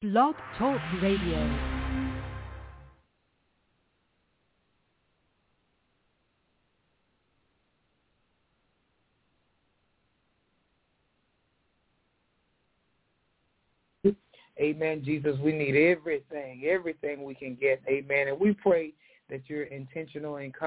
Blog Talk Radio. Amen, Jesus, we need everything we can get. Amen. And we pray that you're intentional in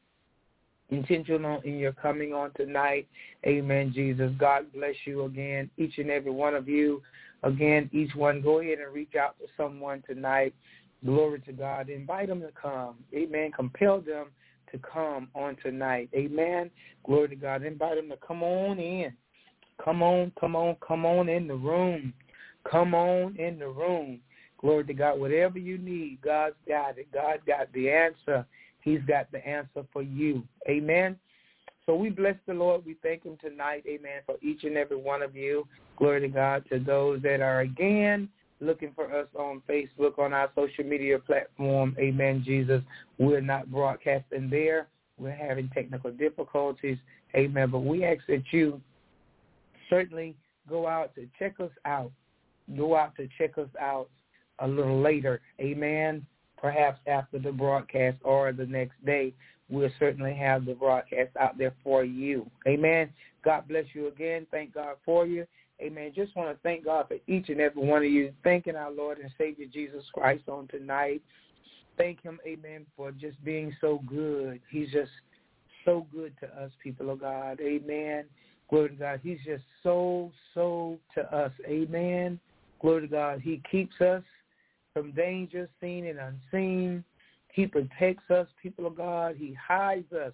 your coming on tonight. Amen, Jesus. God bless you again, each and every one of you. Again, each one, go ahead and reach out to someone tonight. Glory to God. Invite them to come. Amen. Compel them to come on tonight. Amen. Glory to God. Invite them to come on in. Come on in the room. Come on in the room. Glory to God. Whatever you need, God's got it. God got the answer. He's got the answer for you. Amen. So we bless the Lord. We thank him tonight, amen, for each and every one of you. Glory to God. To those that are, again, looking for us on Facebook, on our social media platform, amen, Jesus. We're not broadcasting there. We're having technical difficulties, amen. But we ask that you certainly go out to check us out. Go out to check us out a little later, amen, perhaps after the broadcast or the next day. We'll certainly have the broadcast out there for you, amen. God bless you again. Thank God for you, amen. Just want to thank God for each and every one of you, thanking our Lord and Savior Jesus Christ on tonight. Thank him, amen, for just being so good. He's just so good to us, people of God, amen. Glory to God. He's just so to us, amen. Glory to God. He keeps us from danger, seen and unseen. He protects us, people of God. He hides us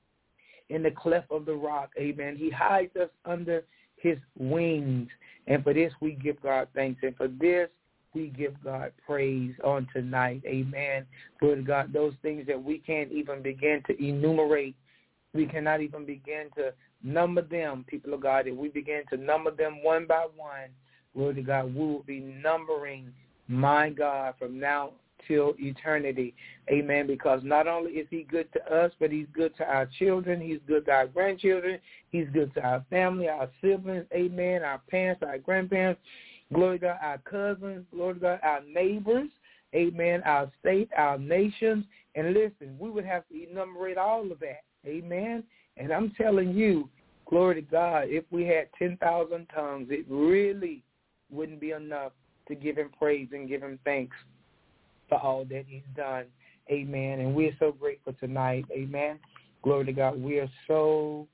in the cleft of the rock. Amen. He hides us under his wings. And for this, we give God thanks. And for this, we give God praise on tonight. Amen. Glory to God. Those things that we can't even begin to enumerate. We cannot even begin to number them, people of God. If we begin to number them one by one, glory to God, we will be numbering, my God, from now till eternity. Amen. Because not only is he good to us, but he's good to our children. He's good to our grandchildren. He's good to our family, our siblings. Amen. Our parents, our grandparents. Glory to God, our cousins. Glory to God, our neighbors. Amen. Our state, our nations. And listen, we would have to enumerate all of that. Amen. And I'm telling you, glory to God, if we had 10,000 tongues, it really wouldn't be enough to give him praise and give him thanks for all that he's done. Amen. And we're so grateful tonight. Amen. Glory to God. We're so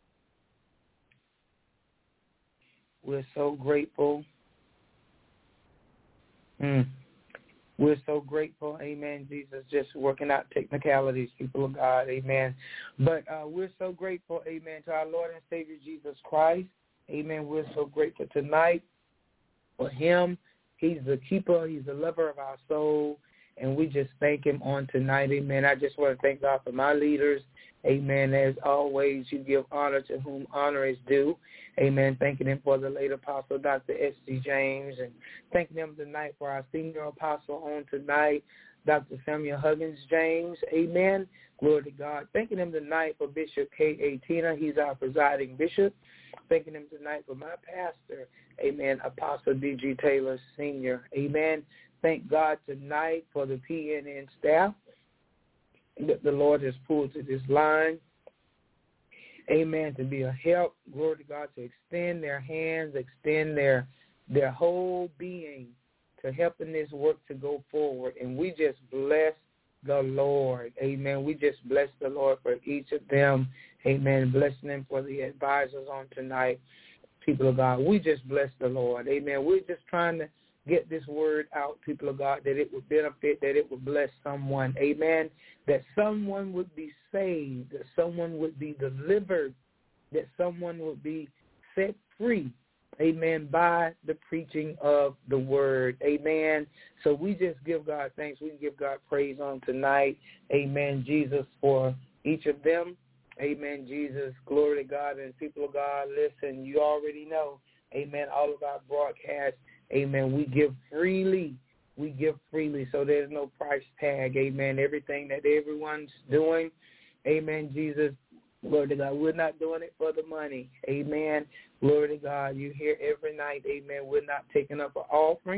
grateful. We're so grateful. Amen. Jesus, just working out technicalities, people of God. Amen. But we're so grateful, amen, to our Lord and Savior Jesus Christ. Amen. We're so grateful tonight for him. He's the keeper. He's the lover of our soul. And we just thank him on tonight. Amen. I just want to thank God for my leaders. Amen. As always, you give honor to whom honor is due. Amen. Thanking him for the late apostle, Dr. S.C. James, and thanking him tonight for our senior apostle on tonight, Dr. Samuel Huggins James. Amen. Glory to God. Thanking him tonight for Bishop K.A. Tina. He's our presiding bishop. Thanking him tonight for my pastor. Amen. Apostle D.G. Taylor Sr. Amen. Thank God tonight for the PNN staff that the Lord has pulled to this line. Amen. To be a help, glory to God, to extend their hands, extend their whole being to helping this work to go forward. And we just bless the Lord. Amen. We just bless the Lord for each of them. Amen. Blessing them for the advisors on tonight. People of God, we just bless the Lord. Amen. We're just trying to get this word out, people of God, that it would benefit, that it would bless someone. Amen. That someone would be saved, that someone would be delivered, that someone would be set free. Amen. By the preaching of the word. Amen. So we just give God thanks. We give God praise on tonight. Amen. Jesus, for each of them. Amen. Jesus, glory to God. And people of God, listen, you already know. Amen. All of our broadcasts. Amen. We give freely. We give freely, so there's no price tag. Amen. Everything that everyone's doing. Amen. Jesus, glory to God. We're not doing it for the money. Amen. Glory to God. You hear every night. Amen. We're not taking up an offering.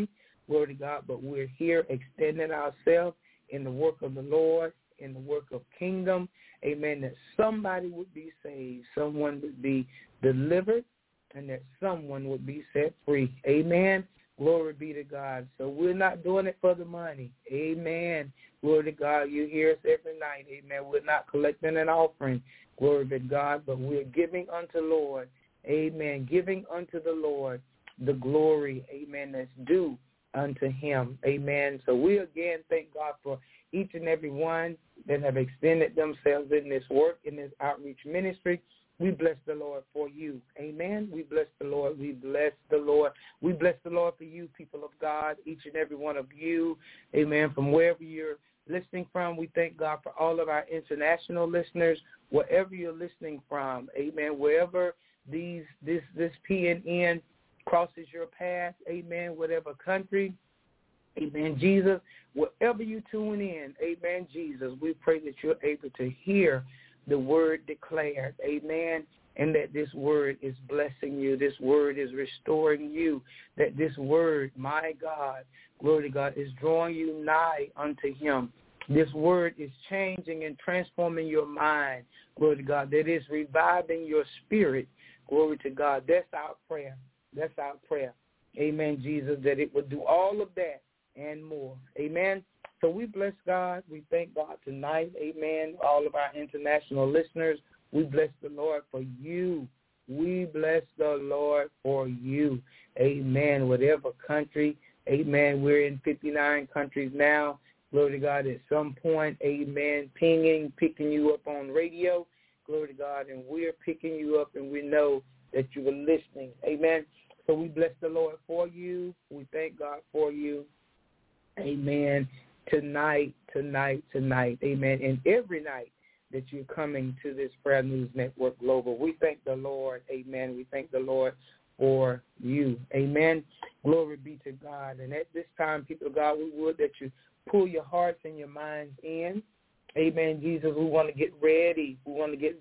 glory to God, but we're here extending ourselves in the work of the Lord, in the work of kingdom, amen, that somebody would be saved, someone would be delivered, and that someone would be set free. Amen. Glory be to God. So we're not doing it for the money. Amen. Glory to God. You hear us every night. Amen. We're not collecting an offering. Glory be to God. But we're giving unto the Lord. Amen. Giving unto the Lord the glory. Amen. That's due unto him. Amen. So we again thank God for each and every one that have extended themselves in this work, in this outreach ministry. We bless the Lord for you. Amen. We bless the Lord. We bless the Lord. We bless the Lord for you, people of God, each and every one of you. Amen. From wherever you're listening from, we thank God for all of our international listeners, wherever you're listening from. Amen. Wherever this PNN crosses your path. Amen. Whatever country. Amen. Jesus, wherever you tune in. Amen. Jesus, we pray that you're able to hear the word declared, amen, and that this word is blessing you, this word is restoring you, that this word, my God, glory to God, is drawing you nigh unto him. This word is changing and transforming your mind, glory to God, that is reviving your spirit, glory to God. That's our prayer. That's our prayer. Amen, Jesus, that it would do all of that and more. Amen. So we bless God. We thank God tonight. Amen. All of our international listeners, we bless the Lord for you. We bless the Lord for you. Amen. Whatever country, amen. We're in 59 countries now. Glory to God. At some point, amen, picking you up on radio. Glory to God. And we're picking you up, and we know that you were listening. Amen. So we bless the Lord for you. We thank God for you. Amen. Tonight, amen, and every night that you're coming to this Prayer News Network Global. We thank the Lord, amen. We thank the Lord for you, amen. Glory be to God. And at this time, people of God, we would that you pull your hearts and your minds in, amen, Jesus. We want to get ready. We want to get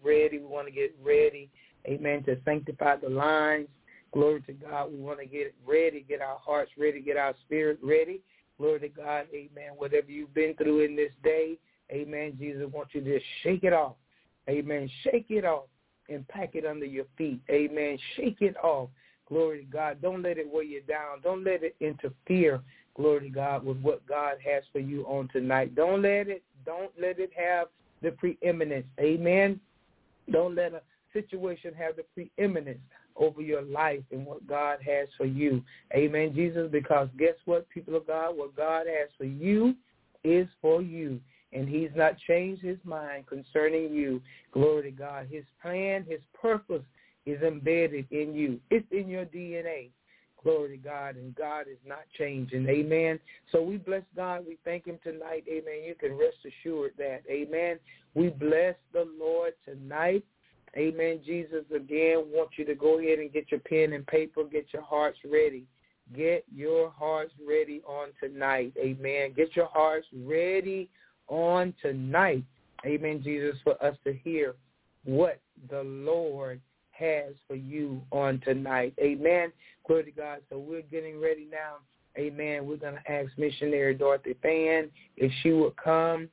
ready, amen, to sanctify the lines. Glory to God. We want to get ready, get our hearts ready, get our spirit ready. Glory to God, amen. Whatever you've been through in this day, amen, Jesus wants you to shake it off. Amen. Shake it off and pack it under your feet. Amen. Shake it off. Glory to God. Don't let it weigh you down. Don't let it interfere, glory to God, with what God has for you on tonight. Don't let it have the preeminence. Amen. Don't let a situation have the preeminence over your life and what God has for you. Amen, Jesus, because guess what, people of God? What God has for you is for you, and he's not changed his mind concerning you. Glory to God. His plan, his purpose is embedded in you. It's in your DNA. Glory to God, and God is not changing. Amen. So we bless God. We thank him tonight. Amen. You can rest assured that. Amen. We bless the Lord tonight. Amen. Jesus, again, want you to go ahead and get your pen and paper, get your hearts ready. Get your hearts ready on tonight. Amen. Get your hearts ready on tonight. Amen, Jesus, for us to hear what the Lord has for you on tonight. Amen. Glory to God. So we're getting ready now. Amen. We're going to ask Missionary Dorothy Fan if she would come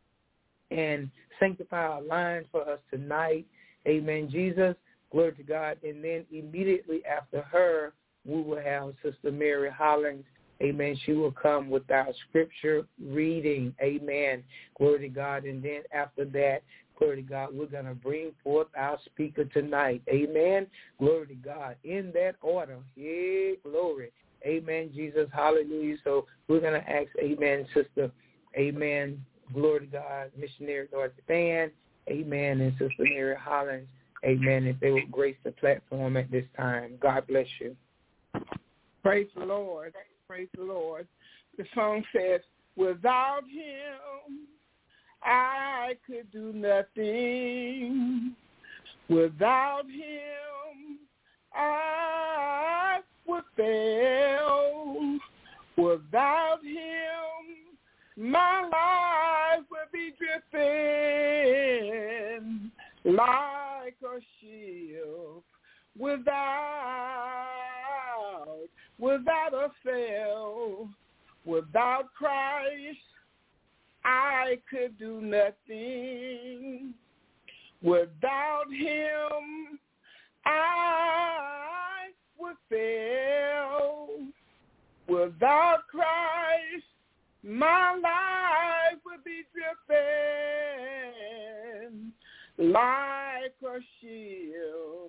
and sanctify our lines for us tonight. Amen, Jesus. Glory to God. And then immediately after her, we will have Sister Mary Hollins. Amen. She will come with our scripture reading. Amen. Glory to God. And then after that, glory to God, we're going to bring forth our speaker tonight. Amen. Glory to God. In that order. Yeah, glory. Amen, Jesus. Hallelujah. So we're going to ask, amen, Sister, amen, glory to God, Missionary Dorothy Fan, amen, and Sister Mary Hollins, amen, if they would grace the platform at this time. God bless you. Praise the Lord. Praise the Lord. The song says, without him, I could do nothing. Without him, I would fail. Without him, my life would be drifting like a ship without a sail. Without Christ, I could do nothing. Without him, I would fail. Without Christ, my life would be drifting like a ship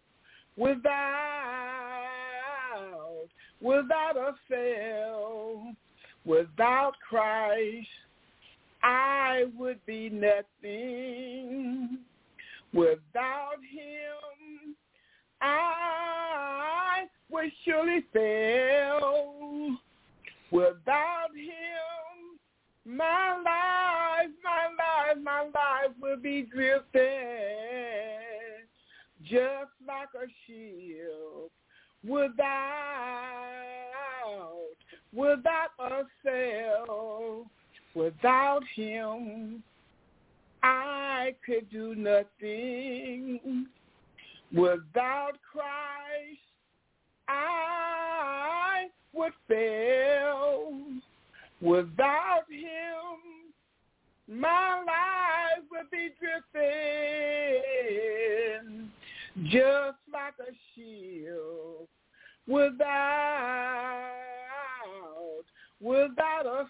without a sail. Without Christ, I would be nothing. Without him, I would surely fail. Without him, my life will be drifting just like a ship without a sail. Without him, I could do nothing. Without Christ, I would fail. Without him, my life would be drifting just like a ship without a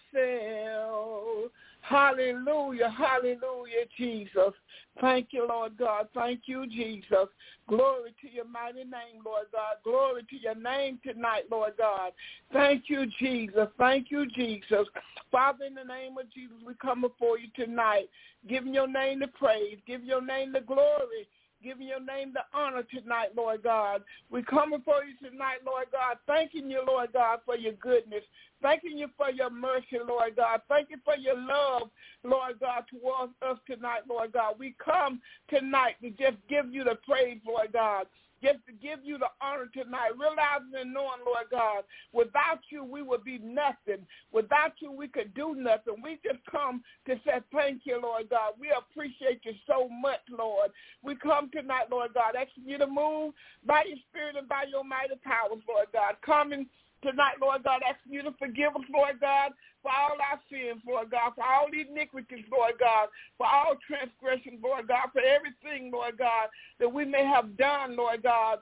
sail. Hallelujah, hallelujah, Jesus. Thank you, Lord God. Thank you, Jesus. Glory to your mighty name, Lord God. Glory to your name tonight, Lord God. Thank you, Jesus. Thank you, Jesus. Father, in the name of Jesus, we come before you tonight, giving your name the praise, giving your name the glory, giving your name the honor tonight, Lord God. We come before you tonight, Lord God, thanking you, Lord God, for your goodness. Thanking you for your mercy, Lord God. Thank you for your love, Lord God, towards us tonight, Lord God. We come tonight to just give you the praise, Lord God. Just to give you the honor tonight, realizing and knowing, Lord God, without you, we would be nothing. Without you, we could do nothing. We just come to say thank you, Lord God. We appreciate you so much, Lord. We come tonight, Lord God, asking you to move by your spirit and by your mighty powers, Lord God. Coming tonight, Lord God, asking you to forgive us, Lord God, for all our sins, Lord God, for all iniquities, Lord God, for all transgressions, Lord God, for everything, Lord God, that we may have done, Lord God,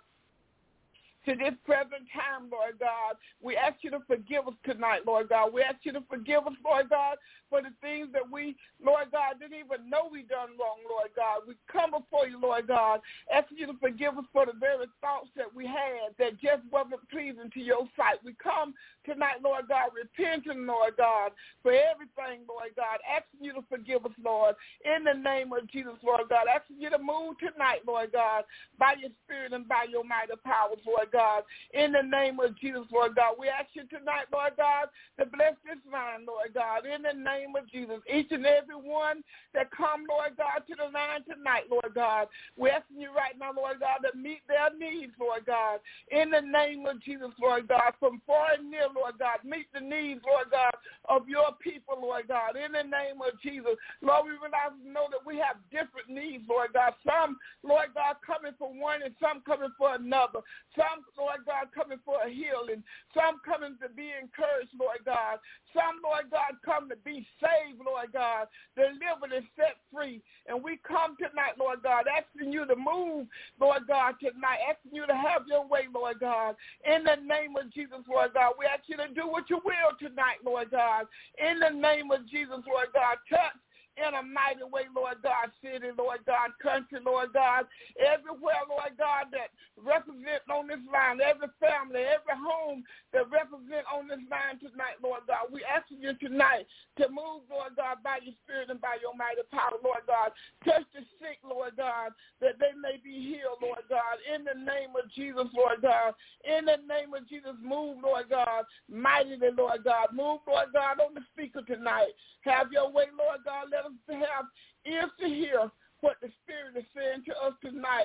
to this present time, Lord God. We ask you to forgive us tonight, Lord God. We ask you to forgive us, Lord God, for the things that we, Lord God, didn't even know we done wrong, Lord God. We come before you, Lord God, asking you to forgive us for the very thoughts that we had that just wasn't pleasing to your sight. We come tonight, Lord God, repenting, Lord God, for everything, Lord God, asking you to forgive us, Lord, in the name of Jesus, Lord God, asking you to move tonight, Lord God, by your spirit and by your mighty powers, Lord God, in the name of Jesus, Lord God. We ask you tonight, Lord God, to bless this line, Lord God, in the name of Jesus. Each and every one that come, Lord God, to the line tonight, Lord God, we're asking you right now, Lord God, to meet their needs, Lord God, in the name of Jesus, Lord God, from far and near, Lord God, meet the needs, Lord God, of your people, Lord God, in the name of Jesus. Lord, we realize and know that we have different needs, Lord God. Some, Lord God, coming for one and some coming for another. Some, Lord God, coming for a healing. Some coming to be encouraged, Lord God. Some, Lord God, come to be saved, Lord God, delivered and set free. And we come tonight, Lord God, asking you to move, Lord God, tonight, asking you to have your way, Lord God. In the name of Jesus, Lord God, we ask you to do what you will tonight, Lord God. In the name of Jesus, Lord God, touch in a mighty way, Lord God, city, Lord God, country, Lord God, everywhere, Lord God, that represent on this line, every family, every home that represent on this line tonight, Lord God. We ask you tonight to move, Lord God, by your spirit and by your mighty power, Lord God. Touch the sick, Lord God, that they may be healed, Lord God, in the name of Jesus, Lord God. In the name of Jesus, move, Lord God, mightily, Lord God. Move, Lord God, on the speaker tonight. Have your way, Lord God. Let us have ears to hear what the Spirit is saying to us tonight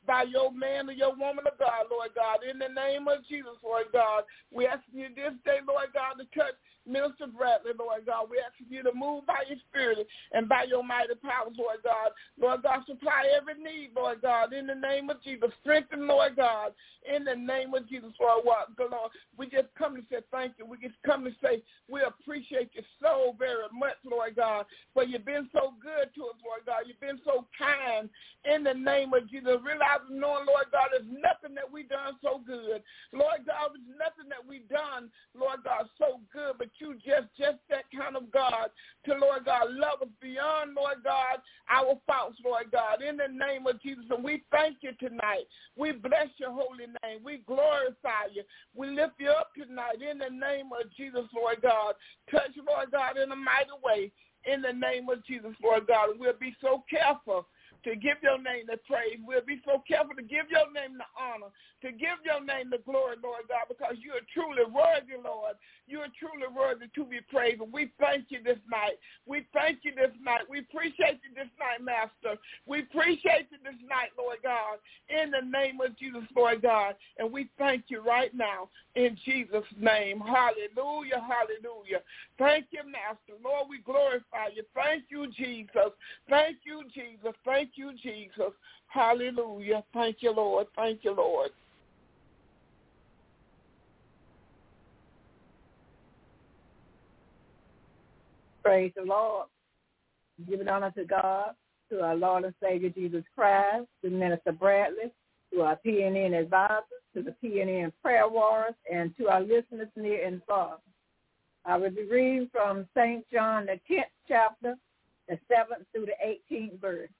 by your man or your woman of God, Lord God. In the name of Jesus, Lord God, we ask you this day, Lord God, to touch Minister Bradley, Lord God. We ask you to move by your spirit and by your mighty powers, Lord God. Lord God, supply every need, Lord God, in the name of Jesus. Strengthen, Lord God, in the name of Jesus, Lord God. We just come to say thank you. We just come to say we appreciate you so very much, Lord God, for you've been so good to us, Lord God. You've been so kind in the name of Jesus. Realizing, knowing, Lord God, there's nothing that we done so good. Lord God, there's nothing that we done, Lord God, so good, but you just that kind of God to, Lord God, love us beyond, Lord God, our faults, Lord God, in the name of Jesus. And we thank you tonight. We bless your holy name. We glorify you. We lift you up tonight in the name of Jesus, Lord God. Touch, Lord God, in a mighty way in the name of Jesus, Lord God. And we'll be so careful to give your name the praise. We'll be so careful to give your name the honor, to give your name the glory, Lord God, because you are truly worthy, Lord. You are truly worthy to be praised. And we thank you this night. We thank you this night. We appreciate you this night, Master. We appreciate you this night, Lord God, in the name of Jesus, Lord God. And we thank you right now in Jesus' name. Hallelujah, hallelujah. Thank you, Master. Lord, we glorify you. Thank you, Jesus. Thank you, Jesus. Thank you, Jesus. Hallelujah. Thank you, Lord. Thank you, Lord. Praise the Lord. Giving honor to God, to our Lord and Savior Jesus Christ, to Minister Bradley, to our PNN advisors, to the PNN prayer warriors, and to our listeners near and far. I will be reading from St. John, the 10th chapter, the 7th through the 18th verse.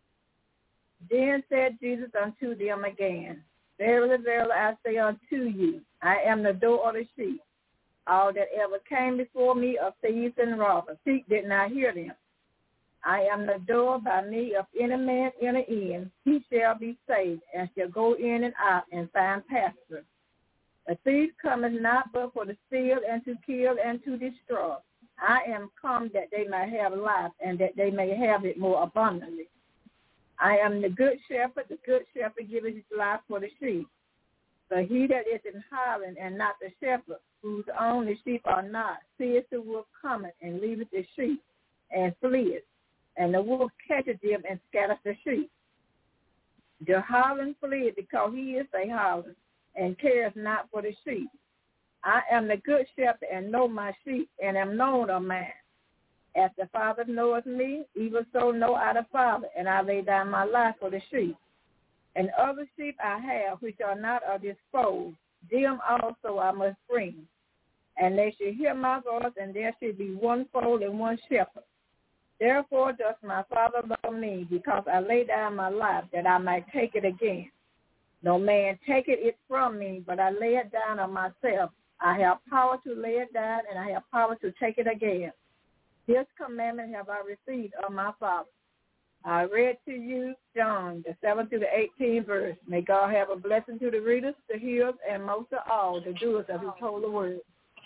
Then said Jesus unto them again, Verily, verily, I say unto you, I am the door of the sheep. All that ever came before me of thieves and robbers, sheep did not hear them. I am the door. By me, if any man enter in, he shall be saved, and shall go in and out and find pasture. The thief cometh not but for to steal and to kill and to destroy. I am come that they may have life, and that they may have it more abundantly. I am the good shepherd. The good shepherd giveth his life for the sheep. But he that is in hiding and not the shepherd, whose own the sheep are not, seeth the wolf coming, and leaveth the sheep, and fleeth. And the wolf catcheth them and scattereth the sheep. The howling fleeth, because he is a howling, and cares not for the sheep. I am the good shepherd, and know my sheep, and am known of mine. As the Father knoweth me, even so know I the Father, and I lay down my life for the sheep. And other sheep I have, which are not of this fold, them also I must bring. And they shall hear my voice, and there shall be one fold and one shepherd. Therefore doth my Father love me, because I lay down my life, that I might take it again. No man taketh it from me, but I lay it down of myself. I have power to lay it down, and I have power to take it again. This commandment have I received of my Father. I read to you John, the 7th to the 18th verse. May God have a blessing to the readers, the hearers, and most of all, the doers of his holy word.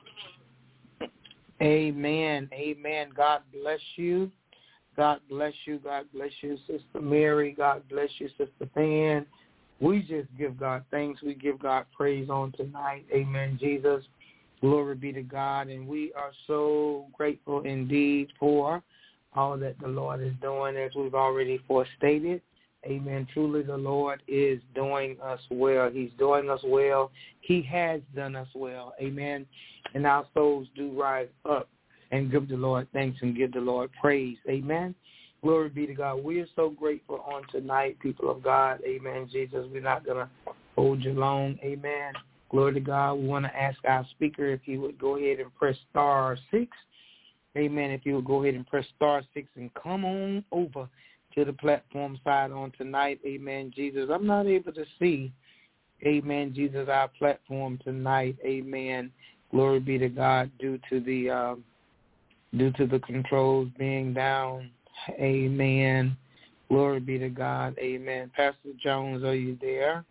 Amen. Amen. God bless you. God bless you. God bless you, Sister Mary. God bless you, Sister Fan. We just give God thanks. We give God praise on tonight. Amen, Jesus. Glory be to God. And we are so grateful indeed for all that the Lord is doing, as we've already forestated. Amen. Truly, the Lord is doing us well. He's doing us well. He has done us well. Amen. And our souls do rise up and give the Lord thanks and give the Lord praise. Amen. Glory be to God. We are so grateful on tonight, people of God. Amen, Jesus. We're not going to hold you long. Amen. Glory to God. We want to ask our speaker if he would go ahead and press star 6. Amen. If you would go ahead and press star 6 and come on over to the platform side on tonight. Amen, Jesus. I'm not able to see, amen, Jesus, our platform tonight. Amen. Glory be to God due to the controls being down. Amen. Glory be to God. Amen. Pastor Jones, are you there?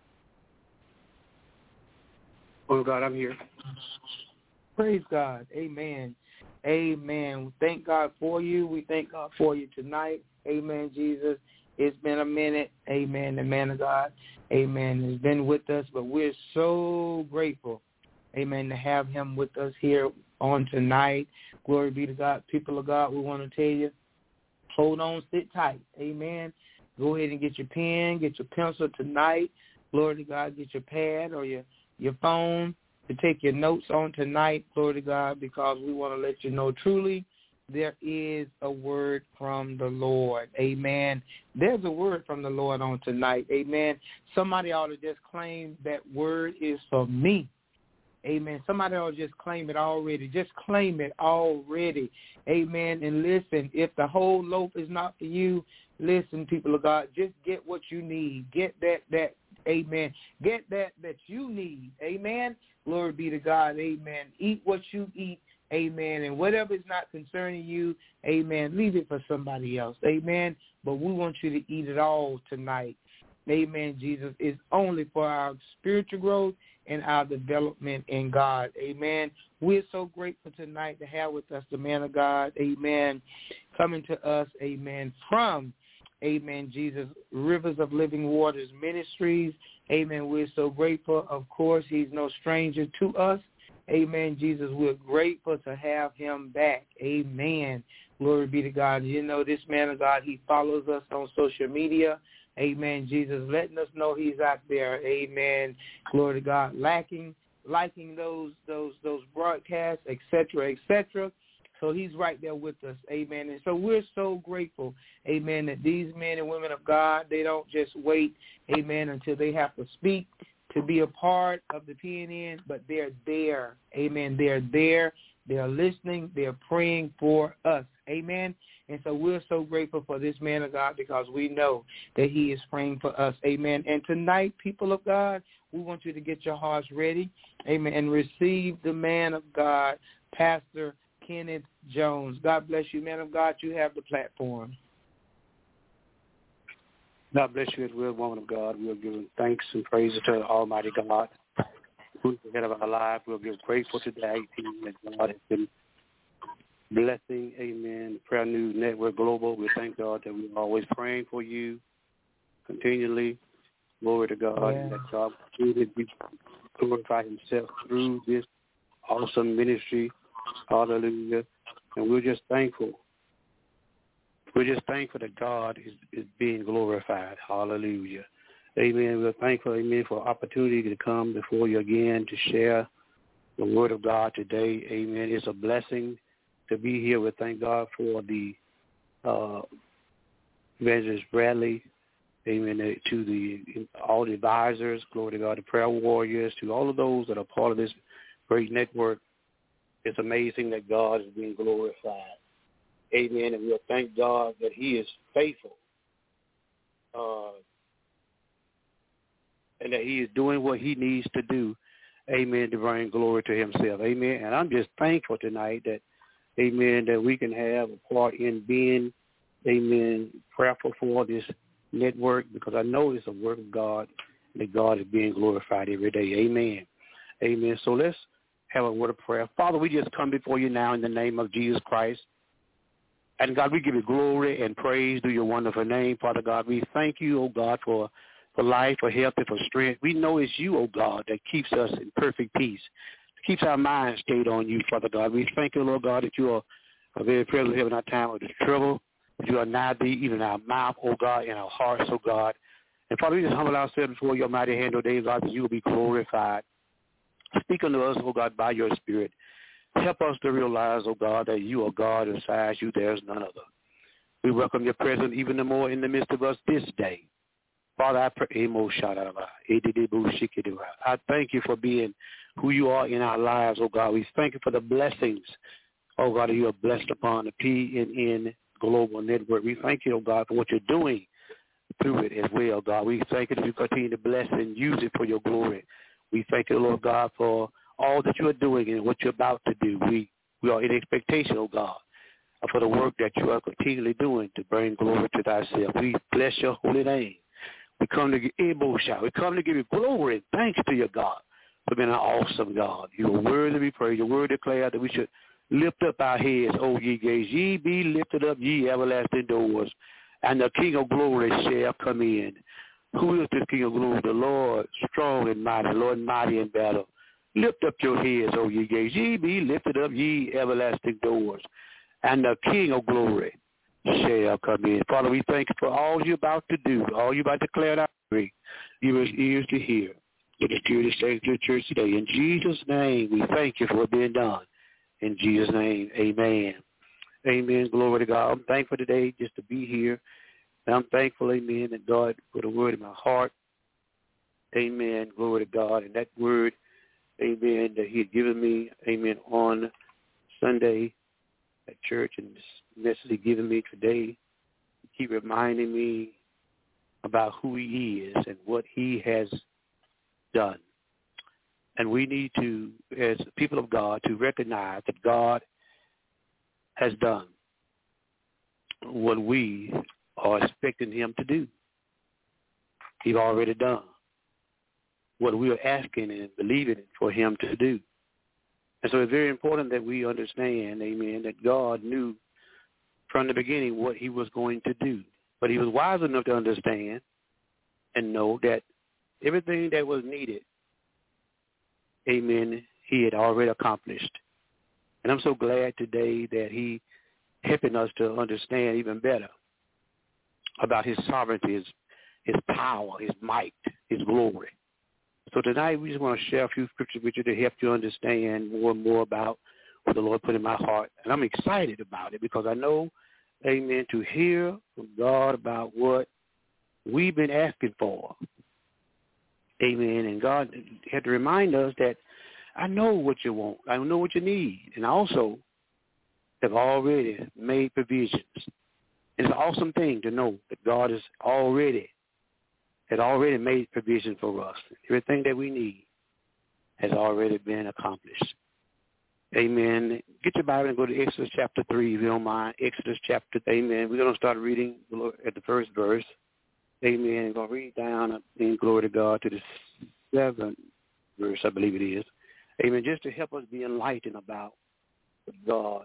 Oh, God, I'm here. Praise God. Amen. Amen. Thank God for you. We thank God for you tonight. Amen, Jesus. It's been a minute. Amen. The man of God, amen, has been with us, but we're so grateful, amen, to have him with us here on tonight. Glory be to God. People of God, we want to tell you, hold on, sit tight. Amen. Go ahead and get your pen, get your pencil tonight. Glory to God. Get your pad or your phone to take your notes on tonight. Glory to God, because we want to let you know truly there is a word from the Lord. Amen. There's a word from the Lord on tonight. Amen. Somebody ought to just claim that word is for me. Amen. Somebody ought to just claim it already. Just claim it already. Amen. And listen, if the whole loaf is not for you, listen, people of God, just get what you need. Get that, amen. Get that you need. Amen. Glory be to God. Amen. Eat what you eat. Amen. And whatever is not concerning you, amen, leave it for somebody else. Amen. But we want you to eat it all tonight. Amen, Jesus. It's only for our spiritual growth and our development in God. Amen. We're so grateful tonight to have with us the man of God. Amen. Coming to us, amen, from, amen, Jesus, Rivers of Living Waters Ministries. Amen. We're so grateful. Of course, he's no stranger to us. Amen, Jesus. We're grateful to have him back. Amen. Glory be to God. You know, this man of God, he follows us on social media. Amen, Jesus, letting us know he's out there. Amen. Glory to God. Liking those broadcasts, et cetera, So he's right there with us. Amen. And so we're so grateful, amen, that these men and women of God, they don't just wait, amen, until they have to speak to be a part of the PNN, but they're there. Amen. They're there. They're listening. They're praying for us. Amen. And so we're so grateful for this man of God because we know that he is praying for us. Amen. And tonight, people of God, we want you to get your hearts ready. Amen. And receive the man of God, Pastor Kenneth Jones. God bless you, man of God. You have the platform. God bless you as well, woman of God. We'll give thanks and praise to Almighty God, who's the head of our life. We'll give grateful today that God has been blessing, amen, Prayer News Network Global. We thank God that we're always praying for you continually. Glory to God. Yeah. And that God will glorify himself through this awesome ministry. Hallelujah. And we're just thankful. We're just thankful that God is being glorified. Hallelujah. Amen. We're thankful, amen, for opportunity to come before you again to share the word of God today. Amen. It's a blessing to be here. We thank God for the Evangelist Bradley. Amen. To all the advisors, glory to God, the prayer warriors, to all of those that are part of this great network. It's amazing that God is being glorified. Amen. And we'll thank God that he is faithful. And that he is doing what he needs to do. Amen. To bring glory to himself. Amen. And I'm just thankful tonight that, amen, that we can have a part in being, amen, prayerful for this network, because I know it's a work of God, that God is being glorified every day. Amen. Amen. So let's have a word of prayer. Father, we just come before you now in the name of Jesus Christ. And God, we give you glory and praise to your wonderful name, Father God. We thank you, oh God, for life, for health, and for strength. We know it's you, oh God, that keeps us in perfect peace, keeps our minds stayed on you, Father God. We thank you, Lord God, that you are very present here in our time of this trouble, that you are nigh thee, even in our mouth, oh God, in our hearts, oh God. And Father, we just humble ourselves before your mighty hand, oh God, that you will be glorified. Speak unto us, oh God, by your Spirit. Help us to realize, oh God, that you are God, and besides you there is none other. We welcome your presence even the more in the midst of us this day. Father, I pray, I thank you for being who you are in our lives, oh God. We thank you for the blessings, oh God, that you have blessed upon the PNN Global Network. We thank you, oh God, for what you're doing through it as well, God. We thank you that you continue to bless and use it for your glory. We thank you, Lord God, for all that you are doing and what you're about to do. We are in expectation, oh God, for the work that you are continually doing to bring glory to thyself. We bless your holy name. We come to give you glory and thanks to your God for being an awesome God. You are worthy to be praised. Your word declared that we should lift up our heads, O ye gates. Ye be lifted up, ye everlasting doors, and the King of glory shall come in. Who is this King of glory? The Lord, strong and mighty, Lord mighty in battle. Lift up your heads, O ye gates. Ye be lifted up, ye everlasting doors, and the King of glory shall come in. Father, we thank you for all you're about to do, all you're about to declare out. Give us ears to hear. Give us ears to say to the church today. In Jesus' name, we thank you for it being done. In Jesus' name, amen. Amen. Glory to God. I'm thankful today just to be here. And I'm thankful, amen, that God put a word in my heart. Amen. Glory to God. And that word, amen, that he had given me, amen, on Sunday at church, and this message he's given me today, he reminding me about who he is and what he has done. And we need to, as people of God, to recognize that God has done what we are expecting him to do. He's already done what we are asking and believing for him to do. And so it's very important that we understand, amen, that God knew from the beginning what he was going to do. But he was wise enough to understand and know that everything that was needed, amen, he had already accomplished. And I'm so glad today that he helping us to understand even better about his sovereignty, his power, his might, his glory. So tonight we just want to share a few scriptures with you to help you understand more and more about what the Lord put in my heart. And I'm excited about it because I know, amen, to hear from God about what we've been asking for. Amen. And God had to remind us that I know what you want. I know what you need. And I also have already made provisions. And it's an awesome thing to know that God had already made provision for us. Everything that we need has already been accomplished. Amen. Get your Bible and go to Exodus chapter 3, if you don't mind. Exodus chapter 3. Amen. We're going to start reading at the first verse. Amen. We're going to read down in glory to God to the 7th verse, I believe it is. Amen. Just to help us be enlightened about what God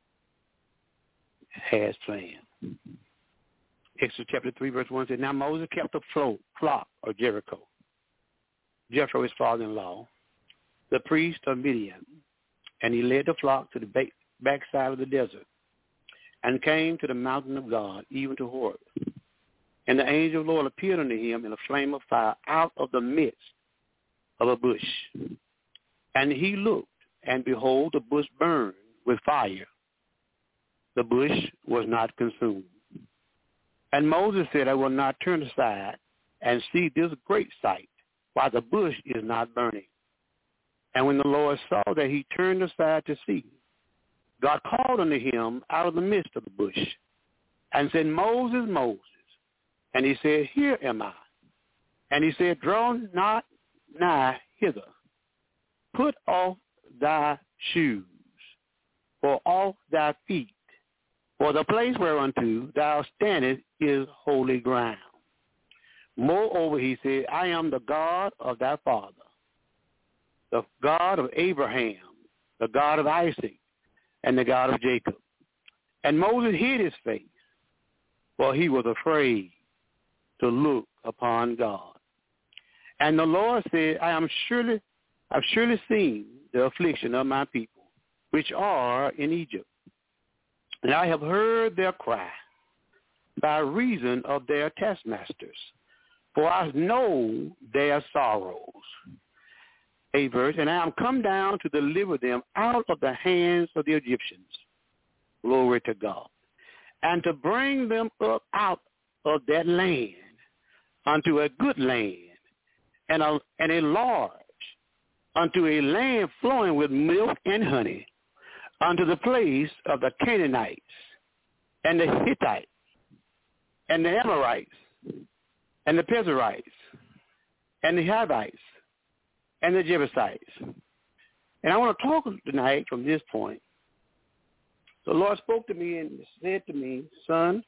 has planned. Exodus chapter 3, verse 1 says, Now Moses kept a flock of Jericho. Jethro, his father-in-law, the priest of Midian, and he led the flock to the backside of the desert and came to the mountain of God, even to Horeb. And the angel of the Lord appeared unto him in a flame of fire out of the midst of a bush. And he looked, and behold, the bush burned with fire. The bush was not consumed. And Moses said, I will not turn aside and see this great sight, while the bush is not burning. And when the Lord saw that he turned aside to see, God called unto him out of the midst of the bush and said, Moses, Moses. And he said, Here am I. And he said, Draw not nigh hither. Put off thy shoes, for off thy feet, for the place whereunto thou standest is holy ground. Moreover, he said, I am the God of thy father, the God of Abraham, the God of Isaac, and the God of Jacob. And Moses hid his face, for he was afraid to look upon God. And the Lord said, I've surely seen the affliction of my people, which are in Egypt. And I have heard their cry by reason of their taskmasters, for I know their sorrows. 8th verse, and I am come down to deliver them out of the hands of the Egyptians. Glory to God. And to bring them up out of that land unto a good land, and a large, unto a land flowing with milk and honey, unto the place of the Canaanites, and the Hittites, and the Amorites, and the Perizzites, and the Hivites, and the Jebusites. And I want to talk tonight from this point. The Lord spoke to me and said to me, Son,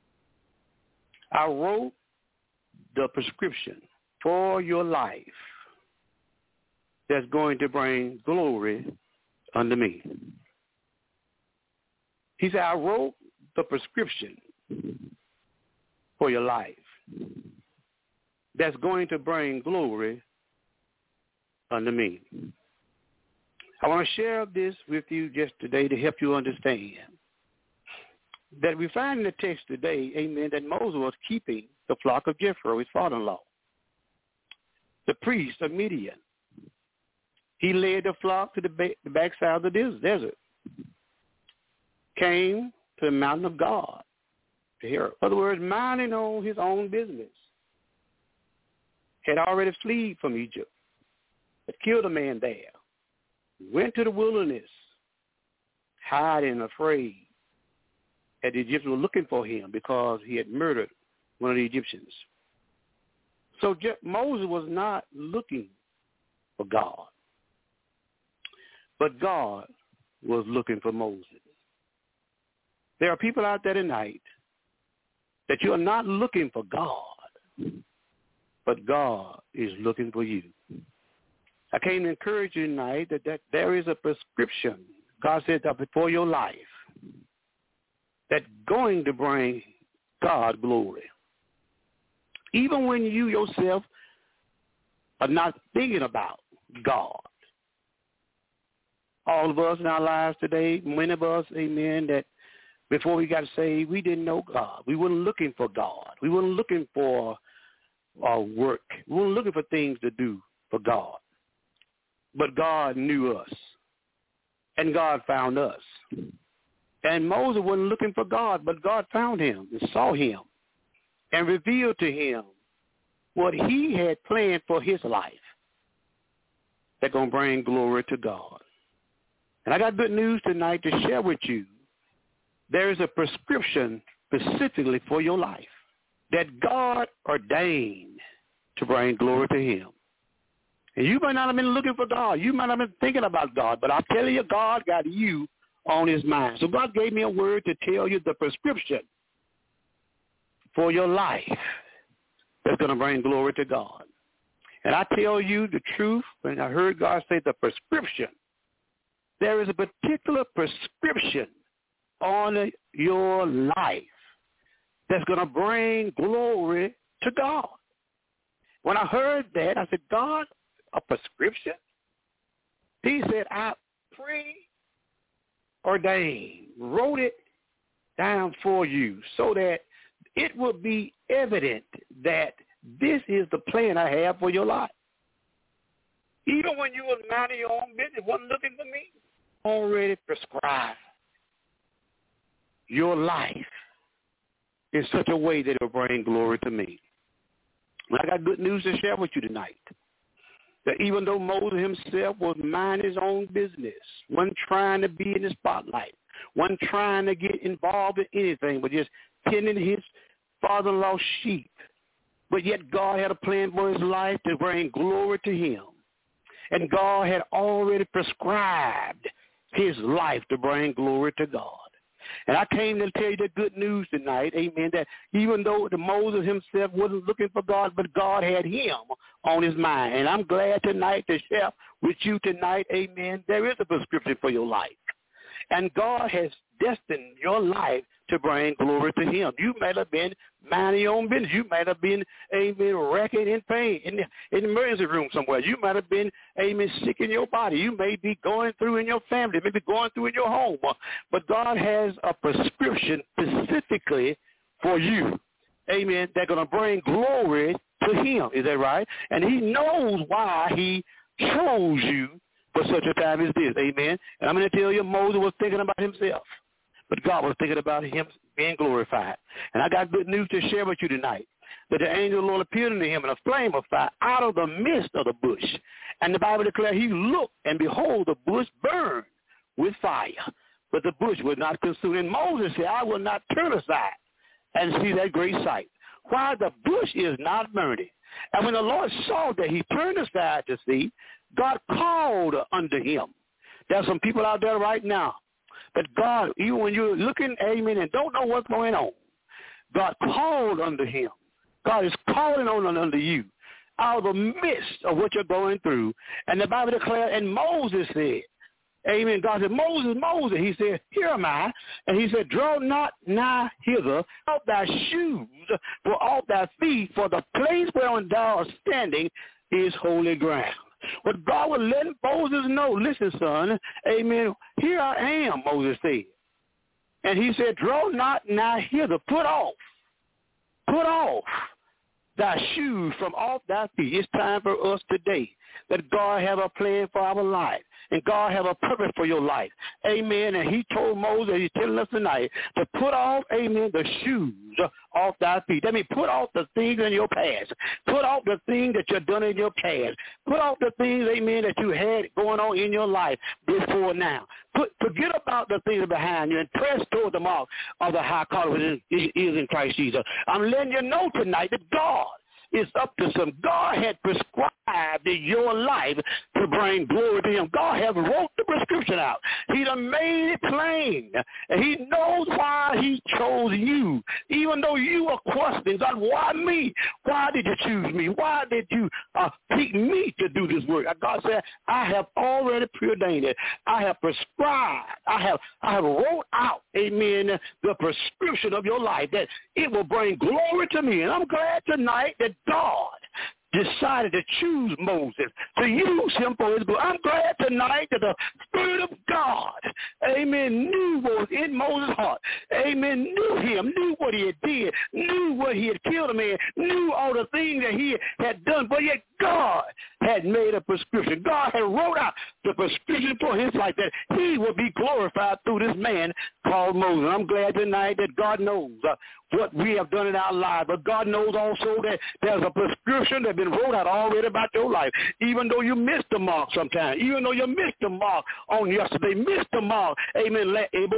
I wrote the prescription for your life that's going to bring glory unto me. He said, I wrote the prescription for your life that's going to bring glory unto me. I want to share this with you just today to help you understand that we find in the text today, amen, that Moses was keeping the flock of Jethro, his father-in-law, the priest of Midian. He led the flock to the backside of the desert, came to the mountain of God to hear. In other words, minding on his own business. Had already fled from Egypt, had killed a man there, went to the wilderness, hiding, afraid, that the Egyptians were looking for him because he had murdered one of the Egyptians. So Moses was not looking for God, but God was looking for Moses. There are people out there tonight that you are not looking for God, but God is looking for you. I came to encourage you tonight that there is a prescription, God said, that before your life, that's going to bring God glory. Even when you yourself are not thinking about God. All of us in our lives today, many of us, amen, that before we got saved, we didn't know God. We weren't looking for God. We weren't looking for work. We weren't looking for things to do for God. But God knew us, and God found us. And Moses wasn't looking for God, but God found him and saw him and revealed to him what he had planned for his life that's going to bring glory to God. And I got good news tonight to share with you. There is a prescription specifically for your life that God ordained to bring glory to him. And you might not have been looking for God. You might not have been thinking about God, but I'll tell you, God got you on his mind. So God gave me a word to tell you the prescription for your life that's going to bring glory to God. And I tell you the truth, when I heard God say the prescription, there is a particular prescription on your life that's going to bring glory to God. When I heard that, I said, God, a prescription? He said, I preordained, wrote it down for you so that it will be evident that this is the plan I have for your life. Even when you were minding your own business, wasn't looking for me, already prescribed your life in such a way that it will bring glory to me. And I got good news to share with you tonight. That even though Moses himself was minding his own business, wasn't trying to be in the spotlight, wasn't trying to get involved in anything, but just tending his father-in-law's sheep. But yet God had a plan for his life to bring glory to him. And God had already prescribed his life to bring glory to God. And I came to tell you the good news tonight, amen, that even though Moses himself wasn't looking for God, but God had him on his mind. And I'm glad tonight to share with you tonight, amen, there is a prescription for your life. And God has destined your life to bring glory to him. You might have been minding your own business. You might have been, amen, wrecking in pain in the emergency room somewhere. You might have been, amen, sick in your body. You may be going through in your family, maybe going through in your home. But God has a prescription specifically for you, amen, that's going to bring glory to him. Is that right? And he knows why he chose you for such a time as this, amen. And I'm going to tell you, Moses was thinking about himself, but God was thinking about him being glorified. And I got good news to share with you tonight, that the angel of the Lord appeared unto him in a flame of fire out of the midst of the bush. And the Bible declares he looked, and behold, the bush burned with fire, but the bush was not consumed. And Moses said, I will not turn aside and see that great sight, while the bush is not burning. And when the Lord saw that he turned aside to see, God called unto him. There's some people out there right now that God, even when you're looking, amen, and don't know what's going on, God called unto him. God is calling on unto you out of the midst of what you're going through. And the Bible declares, and Moses said, Amen. God said, Moses, Moses. He said, here am I. And he said, draw not nigh hither, out thy shoes, for off thy feet, for the place whereon thou art standing is holy ground. But God was letting Moses know, listen, son, amen, here I am, Moses said. And he said, draw not nigh hither, put off thy shoes from off thy feet. It's time for us today that God have a plan for our life. And God have a purpose for your life. Amen. And he told Moses, he's telling us tonight, to put off, amen, the shoes off thy feet. That means put off the things in your past. Put off the things that you've done in your past. Put off the things, amen, that you had going on in your life before now. Forget about the things behind you and press toward the mark of the high calling which is in Christ Jesus. I'm letting you know tonight that God is up to some. God had prescribed your life to bring glory to him. God has wrote the prescription out. He done made it plain. And he knows why he chose you. Even though you are questioning, God, why me? Why did you choose me? Why did you pick me to do this work? God said, I have already preordained it. I have prescribed. I have wrote out, amen, the prescription of your life that it will bring glory to me. And I'm glad tonight that God decided to choose Moses, to use him for his glory. I'm glad tonight that the Spirit of God, amen, knew what was in Moses' heart. Amen, knew him, knew what he had did, knew what he had killed a man, knew all the things that he had done, but yet God had made a prescription. God had wrote out the prescription for his life that he would be glorified through this man called Moses. I'm glad tonight that God knows what we have done in our life, but God knows also that there's a prescription that's been wrote out already about your life. Even though you missed the mark sometimes, even though you missed the mark on yesterday, missed the mark, amen,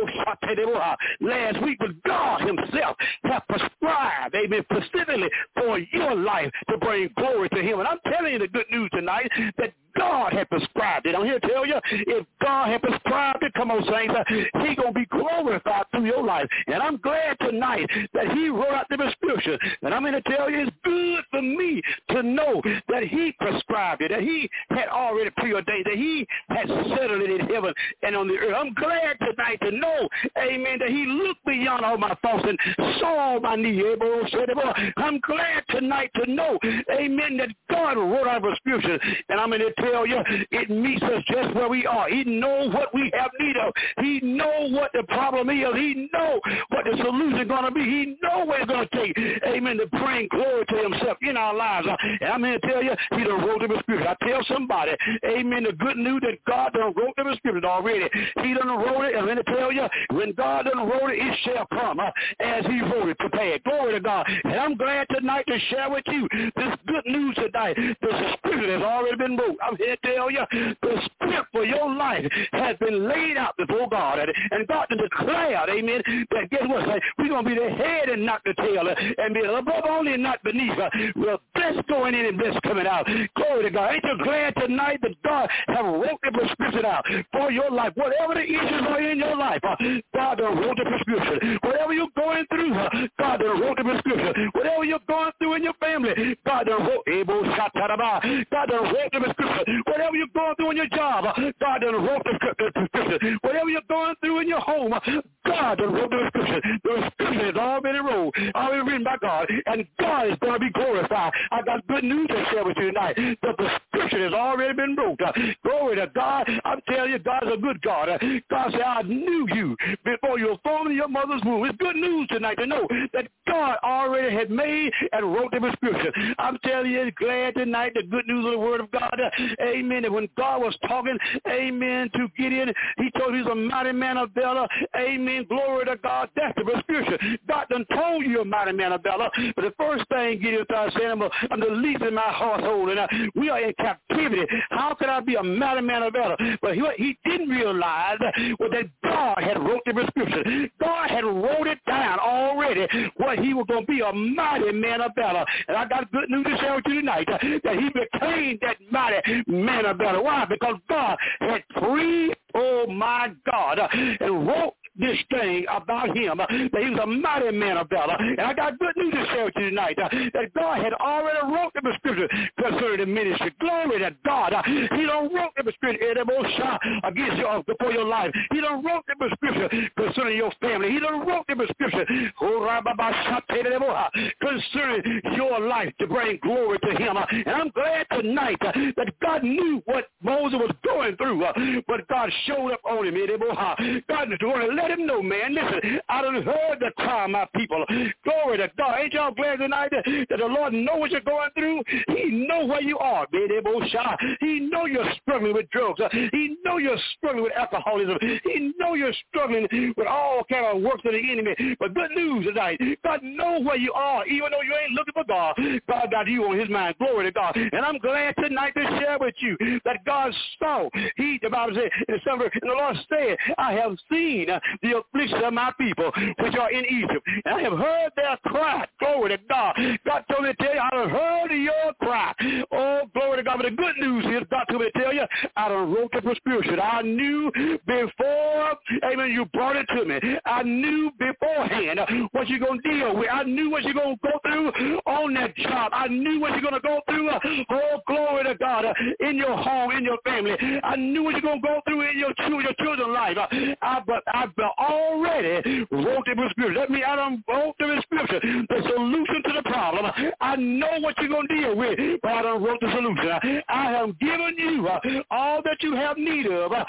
last week, but God himself has prescribed, amen, specifically for your life to bring glory to him. And I'm telling you the good news tonight that God had prescribed it. I'm here to tell you, if God had prescribed it, come on, saints, he's going to be glorified through your life. And I'm glad tonight that he wrote out the prescription. And I'm going to tell you, it's good for me to know that he prescribed it, that he had already preordained, that he had settled it in heaven and on the earth. I'm glad tonight to know, amen, that he looked beyond all my faults and saw my need. I'm glad tonight to know, amen, that God wrote out a prescription. And I'm going to tell you, it meets us just where we are. He knows what we have need of. He knows what the problem is. He knows what the solution is going to be. He knows what it's going to take, amen, to bring glory to himself in our lives. And I'm going to tell you, he done wrote the prescription. I tell somebody, amen, the good news that God done wrote the prescription already. He done wrote it. I'm going to tell you, when God done wrote it, it shall come as he wrote it, prepared. Glory to God. And I'm glad tonight to share with you this good news tonight. The scripture has already been wrote. I'm here to tell you, the script for your life has been laid out before God. And God declared, amen, that guess what? We're going to be the head and not the tail, and be above only and not beneath. We're blessed going in and blessed coming out. Glory to God. Ain't you glad tonight that God have wrote the prescription out for your life? Whatever the issues are in your life, God done wrote the prescription. Whatever you're going through, God done wrote the prescription. Whatever you're going through in your family, God done wrote, God done wrote the prescription. Whatever you're going through in your job, God done wrote the prescription. Whatever you're going through in your home, God done wrote the prescription. The prescription has already wrote, already written by God, and God is going to be glorified. I got good news to share with you tonight. The prescription has already been wrote. Glory to God. I'm telling you, God is a good God. God said, I knew you before you were formed in your mother's womb. It's good news tonight to know that God already had made and wrote the prescription. I'm telling you, glad tonight the good news of the word of God. Amen. And when God was talking, amen, to Gideon, he told him he's a mighty man of valor. Amen. Glory to God. That's the prescription. God done told you a mighty man of valor. But the first thing Gideon started saying, I'm the least in my household, and we are in captivity. How could I be a mighty man of valor? But he didn't realize that God had wrote the prescription. God had wrote it down already what he was going to be, a mighty man of valor. And I got good news to share with you tonight, that he became that mighty man of valor. Why? Because God had oh my God, and wrote this thing about him, that he was a mighty man of valor. And I got good news to share with you tonight, that God had already wrote the scripture concerning the ministry. Glory to God. He don't wrote the scripture against you before your life. He don't wrote the scripture concerning your family. He don't wrote the scripture concerning your life to bring glory to him. And I'm glad tonight that God knew what Moses was going through, but God showed up on him. God was going to let him know, man, listen, I done heard the cry of my people. Glory to God. Ain't y'all glad tonight that the Lord knows what you're going through? He knows where you are. He knows you're struggling with drugs. He knows you're struggling with alcoholism. He knows you're struggling with all kind of works of the enemy. But good news tonight, God knows where you are. Even though you ain't looking for God, God got you on his mind. Glory to God. And I'm glad tonight to share with you that God saw. The Bible said in the Lord said, I have seen the affliction of my people which are in Egypt. And I have heard their cry. Glory to God. God told me to tell you, I have heard your cry. Oh, glory to God. But the good news is, God told me to tell you, I done wrote the prescription. I knew before, amen, you brought it to me. I knew beforehand what you're going to deal with. I knew what you're going to go through on that job. I knew what you're going to go through, oh, glory to God, in your home, in your family. I knew what you're going to go through in your children's life. But I've already wrote the prescription. That means I done wrote the prescription, the solution to the problem. I know what you're going to deal with, but I done wrote the solution. I have given you all that you have need of. I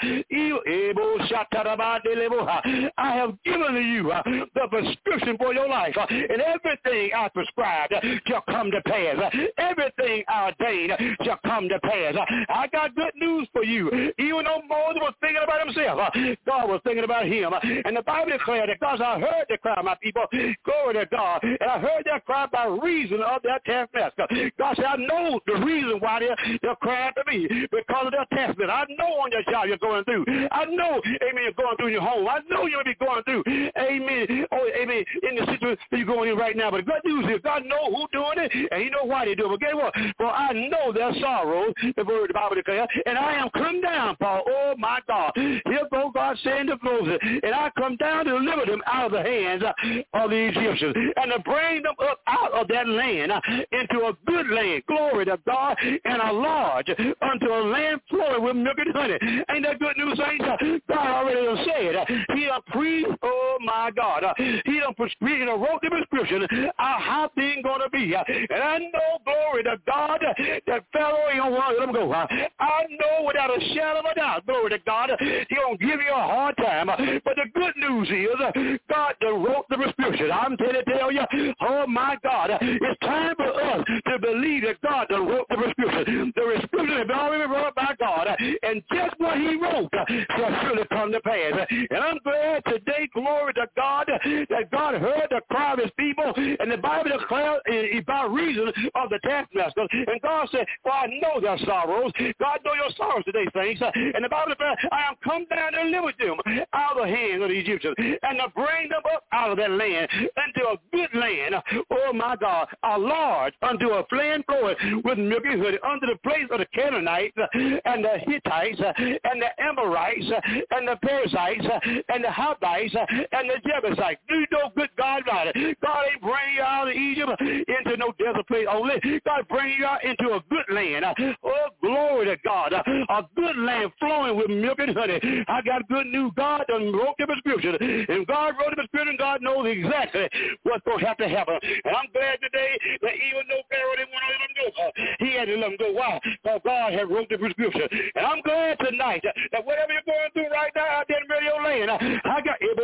have given you the prescription for your life, and everything I prescribed shall come to pass. Everything I ordained shall come to pass. I got good news for you. Even though Moses was thinking about himself, God was thinking about him. And the Bible declared that God, I heard the cry of my people, glory to God, and I heard their cry by reason of their taskmaster. God said, I know the reason why they're crying to me, because of their taskmaster. I know on your job you're going through. I know, amen, you're going through in your home. I know you'll be going through, amen, oh, amen, in the situation that you're going in right now. But the good news is God knows who's doing it, and he knows why they do it. But guess what? For I know their sorrows, the word of the Bible declares, and I am come down, Paul. Oh, my God. Here goes God saying to Moses, and I come down to deliver them out of the hands of the Egyptians, and to bring them up out of that land into a good land, glory to God, and a large, unto a land flowing with milk and honey. Ain't that good news, saints? God already done said, he done oh my God, he done wrote the prescription how things going to be. And I know, glory to God, that Pharaoh ain't going to let them go. I know without a shadow of a doubt, glory to God, he going to give you a hard time. But the good news is, God wrote the prescription. I'm here to tell you, oh my God, it's time for us to believe that God wrote the prescription. The prescription has already wrote by God, and just what he wrote shall surely come to pass. And I'm glad today, glory to God, that God heard the cry of his people, and the Bible declares by reason of the taskmaster. And God said, well, I know their sorrows. God knows your sorrows today, saints. And the Bible declares, I am come down to deliver them out of the hands of the Egyptians, and to bring them up out of that land into a good land, oh my God, a large, unto a land flowing with milk and honey, unto the place of the Canaanites and the Hittites and the Amorites and the Perizzites and the Hittites and the Jebusites. Do you know good God about it? God ain't bringing you out of Egypt into no desert place only. God bringing you out into a good land. Oh, glory to God. A good land flowing with milk and honey. I got good news. God done wrote the prescription. And God wrote the prescription, God knows exactly what's going to have to happen. And I'm glad today that even though Pharaoh didn't want to let him go, he had to let him go. Why? Because God had wrote the prescription. And I'm glad tonight that whatever you're going through right now out there in radio land, I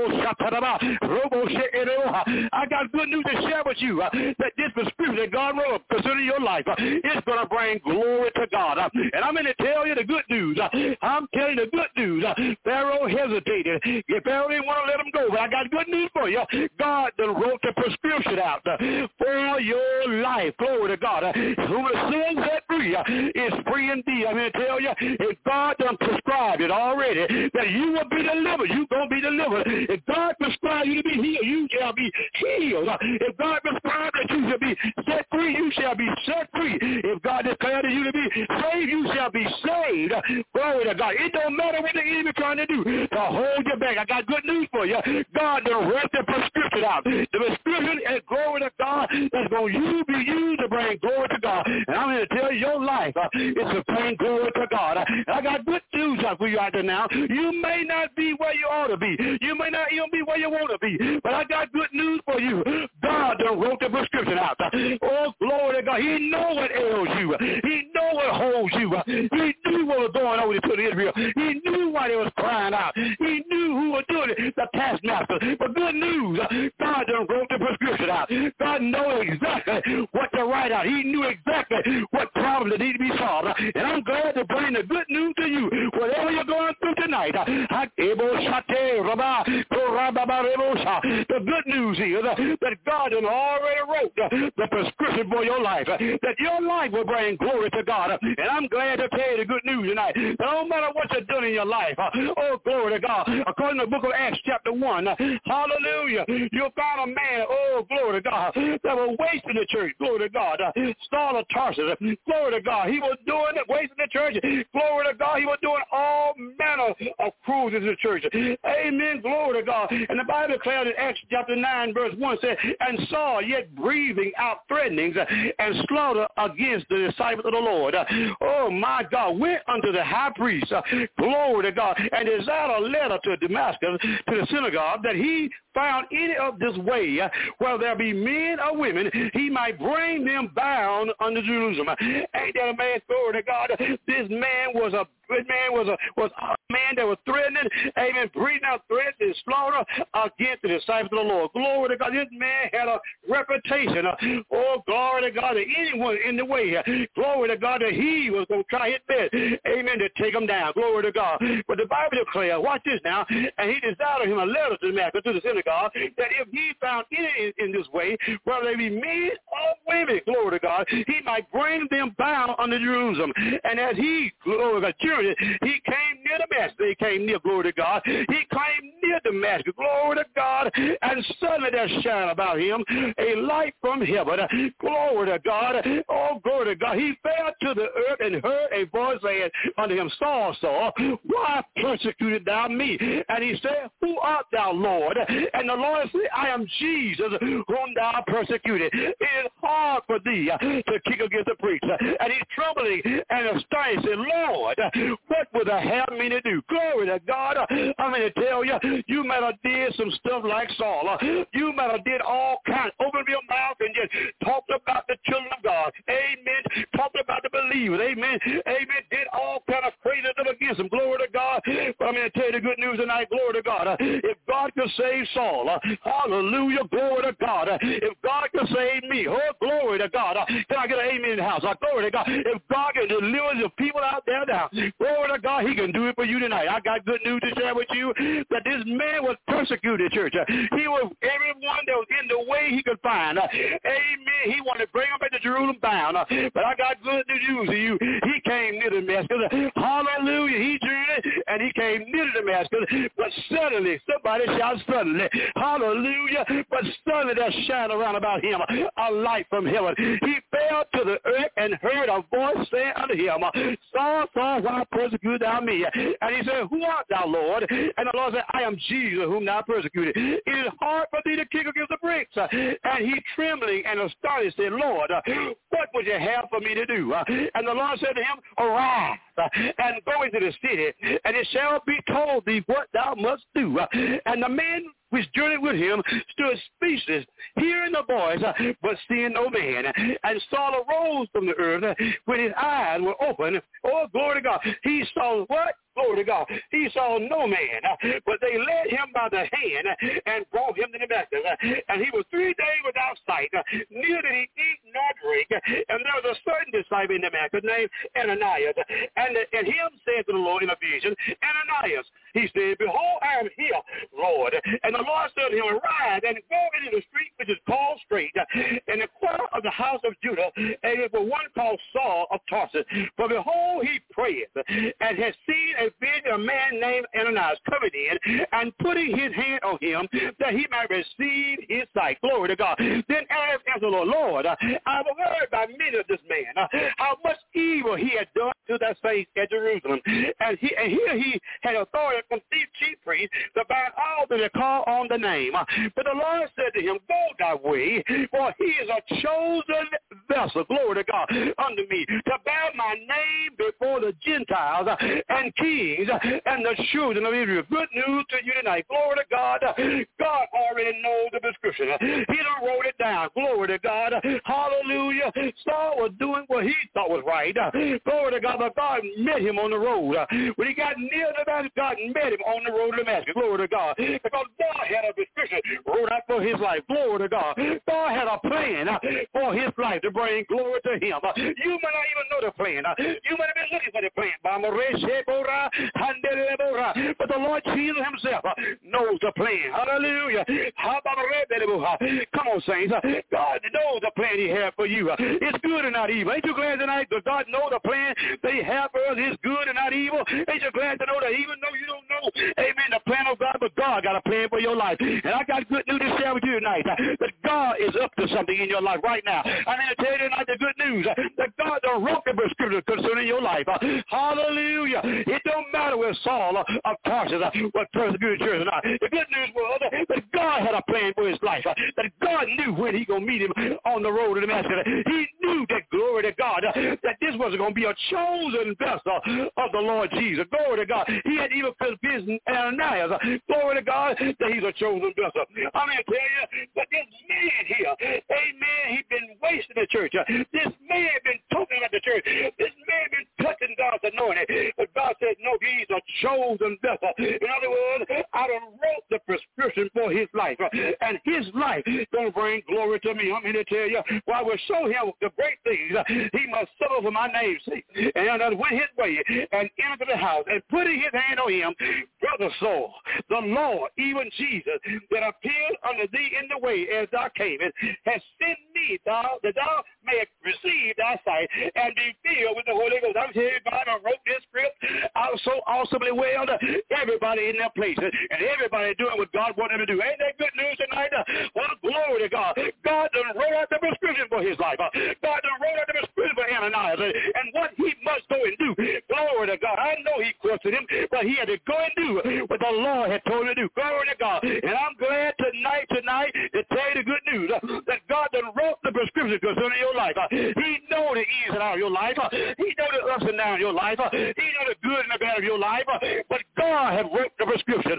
got good news to share with you that this prescription that God wrote concerning your life is going to bring glory to God. And I'm going to tell you the good news. I'm telling you the good news. Pharaoh hesitated. If Pharaoh didn't want to let him go, but I got good news for you. God done wrote the prescription out for your life. Glory to God. Who the Son set free is free indeed. I'm going to tell you, if God done prescribed it already, that you will be delivered. You're going to be delivered. If God prescribed you to be healed, you shall be healed. If God prescribed that you you to be set free, you shall be set free. If God declared you to be saved, you shall be saved. Glory to God. It don't matter what the enemy trying to do to hold you back. I got good news for you. God done wrote the prescription out. The prescription is glory to God that's going to be used to bring glory to God. And I'm going to tell you, your life is to bring glory to God. And I got good news for you out there now. You may not be where you ought to be. You may not even be where you want to be. But I got good news for you. God done wrote the prescription out. Oh, glory to God. He know what ails you. He know what holds you. He knew what was going on with Israel. He knew why they was crying out. He knew who was doing it, the taskmaster. But good news, God done wrote the prescription out. God knows exactly what to write out. He knew exactly what problems need to be solved. And I'm glad to bring the good news to you. Whatever you're going through tonight, the good news is that God done already wrote the prescription for your life, that your life will bring glory to God. And I'm glad to tell you the good news tonight. No matter what you're doing in your life, oh, glory to God. According to the book of Acts chapter 1, hallelujah, you'll find a man, oh, glory to God, that was wasting the church, glory to God. Saul of Tarsus, glory to God. He was doing it, wasting the church. Glory to God. He was doing all manner of cruelty to the church. Amen. Glory to God. And the Bible declared in Acts chapter 9, verse 1 said, and Saul, yet breathing out threatenings and slaughter against the disciples of the Lord. Oh, my God, went unto the high priest, glory to God, and desired a letter to Damascus, to the synagogue, that he found any of this way, where there be men or women, he might bring them bound unto Jerusalem. Ain't that a man? Glory to God. This man was a man that was threatening, amen, breathing out threats and slaughter against the disciples of the Lord. Glory to God. This man had a reputation. Oh, glory to God, that anyone in the way, glory to God, that he was going to try his best, amen, to take him down. Glory to God. But the Bible declares, watch this now, and he desired him a letter to Damascus, to the synagogue, that if he found any in this way, whether they be men or women, glory to God, he might bring them bound unto Jerusalem. And as he, glory to God, journeyed, he came near Damascus. He came near, glory to God. He came near Damascus, glory to God, and suddenly there shined about him a light from heaven. Glory to God. Oh, glory to God. He fell to the earth and heard a voice saying unto him, Saul, Saul, why persecutest thou me? And he said, who art thou, Lord? And the Lord said, I am Jesus, whom thou persecuted. It is hard for thee to kick against the pricks. And he's trembling and astonished, said, Lord, what would I have me to do? Glory to God. I'm going to tell you, you might have did some stuff like Saul. You might have did all kinds. Open your mouth and just talked about the children of God. Amen. Talked about the believers. Amen. Amen. Did all kind of crazy stuff against them. Glory to God. But I'm going to tell you the good news tonight. Glory to God. If God could save Saul, hallelujah, glory to God. If God could save me, oh, glory to God. Can I get an amen in the house? Glory to God. If God can deliver the people out there now, glory to God, he can do it for you tonight. I got good news to share with you, that this man was persecuted, church. He was everyone that was in the way he could find. Amen. He wanted to bring them back to Jerusalem bound. But I got good news to you. He came near Damascus. Hallelujah. He journeyed and he came near Damascus. But suddenly, somebody shout suddenly. Hallelujah. But suddenly there shined around about him a light from heaven. He fell to the earth and heard a voice saying unto him, Saul, Saul, why persecutest thou me? And he said, who art thou, Lord? And the Lord said, I am Jesus, whom thou persecuted. It is hard for thee to kick against the bricks. And he, trembling and astonished, said, Lord, what would you have for me to do? And the Lord said to him, arise and go into the city, and it shall be told thee what thou must do. And the man which journeyed with him stood speechless, hearing the voice, but seeing no man. And Saul arose from the earth when his eyes were open. Oh, glory to God. He saw what? Glory to God. He saw no man, but they led him by the hand and brought him to Damascus. And he was 3 days without sight, neither did he eat nor drink. And there was a certain disciple in Damascus named Ananias. And him said to the Lord in a vision, Ananias. He said, behold, I am here, Lord. And the Lord said to him, arise and go into the street which is called Straight, in the corner of the house of Judah, and it was one called Saul of Tarsus. For behold, he prayeth, and has seen vision, a man named Ananias coming in and putting his hand on him that he might receive his sight. Glory to God. Then Ananias answered the Lord, I've heard by many of this man how much evil he had done to that saints at Jerusalem. And here he had authority from chief priests to bind all that call on the name. But the Lord said to him, go thy way, for he is a chosen vessel, glory to God, unto me, to bear my name before the Gentiles and kings and the children of Israel. Good news to you tonight. Glory to God. God already knows the prescription. He done wrote it down. Glory to God. Hallelujah. Saul was doing what he thought was right. Glory to God. But God met him on the road. When he got near Damascus, God met him on the road to Damascus. Glory to God. Because God had a prescription wrote out for his life. Glory to God. God had a plan for his life to bring glory to him. You might not even know the plan. You might have been looking for the plan. But the Lord Jesus himself knows the plan. Hallelujah. Come on, saints. God knows the plan he had for you. It's good and not evil. Ain't you glad tonight that God knows the plan they have for us is good and not evil? Ain't you glad to know that even though you don't know, amen, the plan of God, but God got a plan for your life. And I got good news to share with you tonight, that God is up to something in your life right now. I'm going to tell you tonight the good news, that God done wrote the scripture concerning your life. Hallelujah. It don't matter where Saul of Tarsus was persecuted church or not. The good news was that God had a plan for his life, that God knew when he going to meet him on the road to Damascus. He knew that, glory to God, that this was going to be a chosen vessel of the Lord Jesus. Glory to God. He had even convinced Ananias, glory to God, that he's a chosen vessel. I'm going to tell you that this man here, amen, he's been wasting the church. This man been talking about the church. This man been touching God's anointing. But God said, no, he's a chosen vessel. In other words, I done wrote the prescription for his life. And his life going to bring glory to me. I'm here to tell you, well, I will show him the great things he must suffer for my name's sake. And went his way and entered the house and putting his hand on him, brother Saul, the Lord, even Jesus, that appeared unto thee in the way as thou camest, has sent me that thou mayest receive thy sight and be filled with the Holy Ghost. I'm telling you, God wrote this script out so awesomely well. Everybody in their places and everybody doing what God wanted them to do. Ain't that good news tonight? Well, glory to God. God done wrote out the prescription for his life. God done wrote out the prescription for Ananias and what he must go and do. Glory to God. I know he questioned him, but he had to go and do what the Lord had told him to do. Glory to God. And I'm glad tonight to tell you the good news that God done wrote the prescription concerning your life. He know the ins and outs of your life. He know the ups and downs of your life. He know the good and the bad of your life. But God has wrote the prescription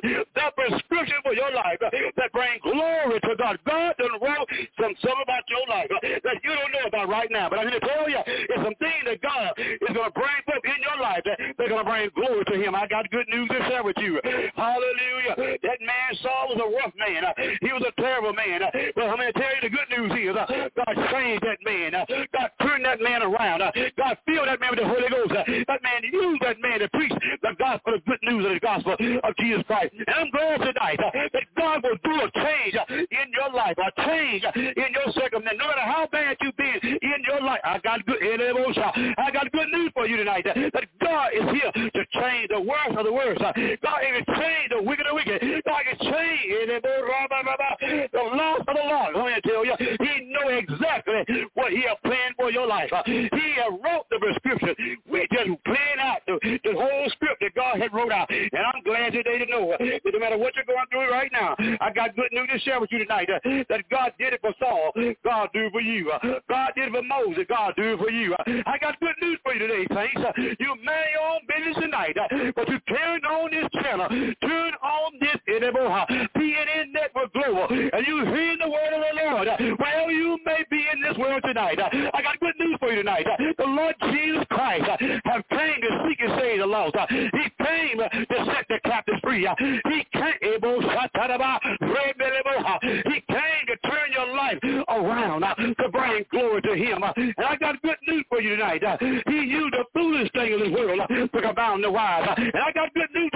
for your life that brings glory to God. God done wrote something about your life that you don't know about right now. But I'm going to tell you, it's some things that God is going to bring forth in your life that's going to bring glory to him. I got good news to share with you. Hallelujah. That man Saul was a rough man. He was a terrible man. But I'm going to tell you the good news is God changed that man. God turned that man around. God filled that man with the Holy Ghost. That man used that man to preach the gospel, the good news of the gospel of Jesus Christ. And I'm glad tonight that God will do a change in your life, a change in your circumstance. No matter how bad you've been in your life, I got good news for you tonight. That God is here to change the worst of the worst. God can change the wicked of the wicked. God can change the lost of the lost. Let me tell you, he knows exactly what he has planned for your life. He has wrote the prescription. We just plan out the whole script that God had wrote out. And I'm glad today to know that no matter what you're going through right now, I got good news to share with you tonight. That God did it for Saul. God do it for you. God did it for Moses. God do it for you. I got good news for you today, saints. You mind your own business tonight, but you turn on this channel, turn on this PNN Network Global, and you hear the word of the Lord. Wherever you may be in this world tonight, I got good news for you tonight. The Lord Jesus Christ have came to seek and save the lost. He came to set the captives free. He came to turn your life around to bring glory to him. And I got good news for you tonight. He used the foolish thing of this world to confound the wise. And I got good news to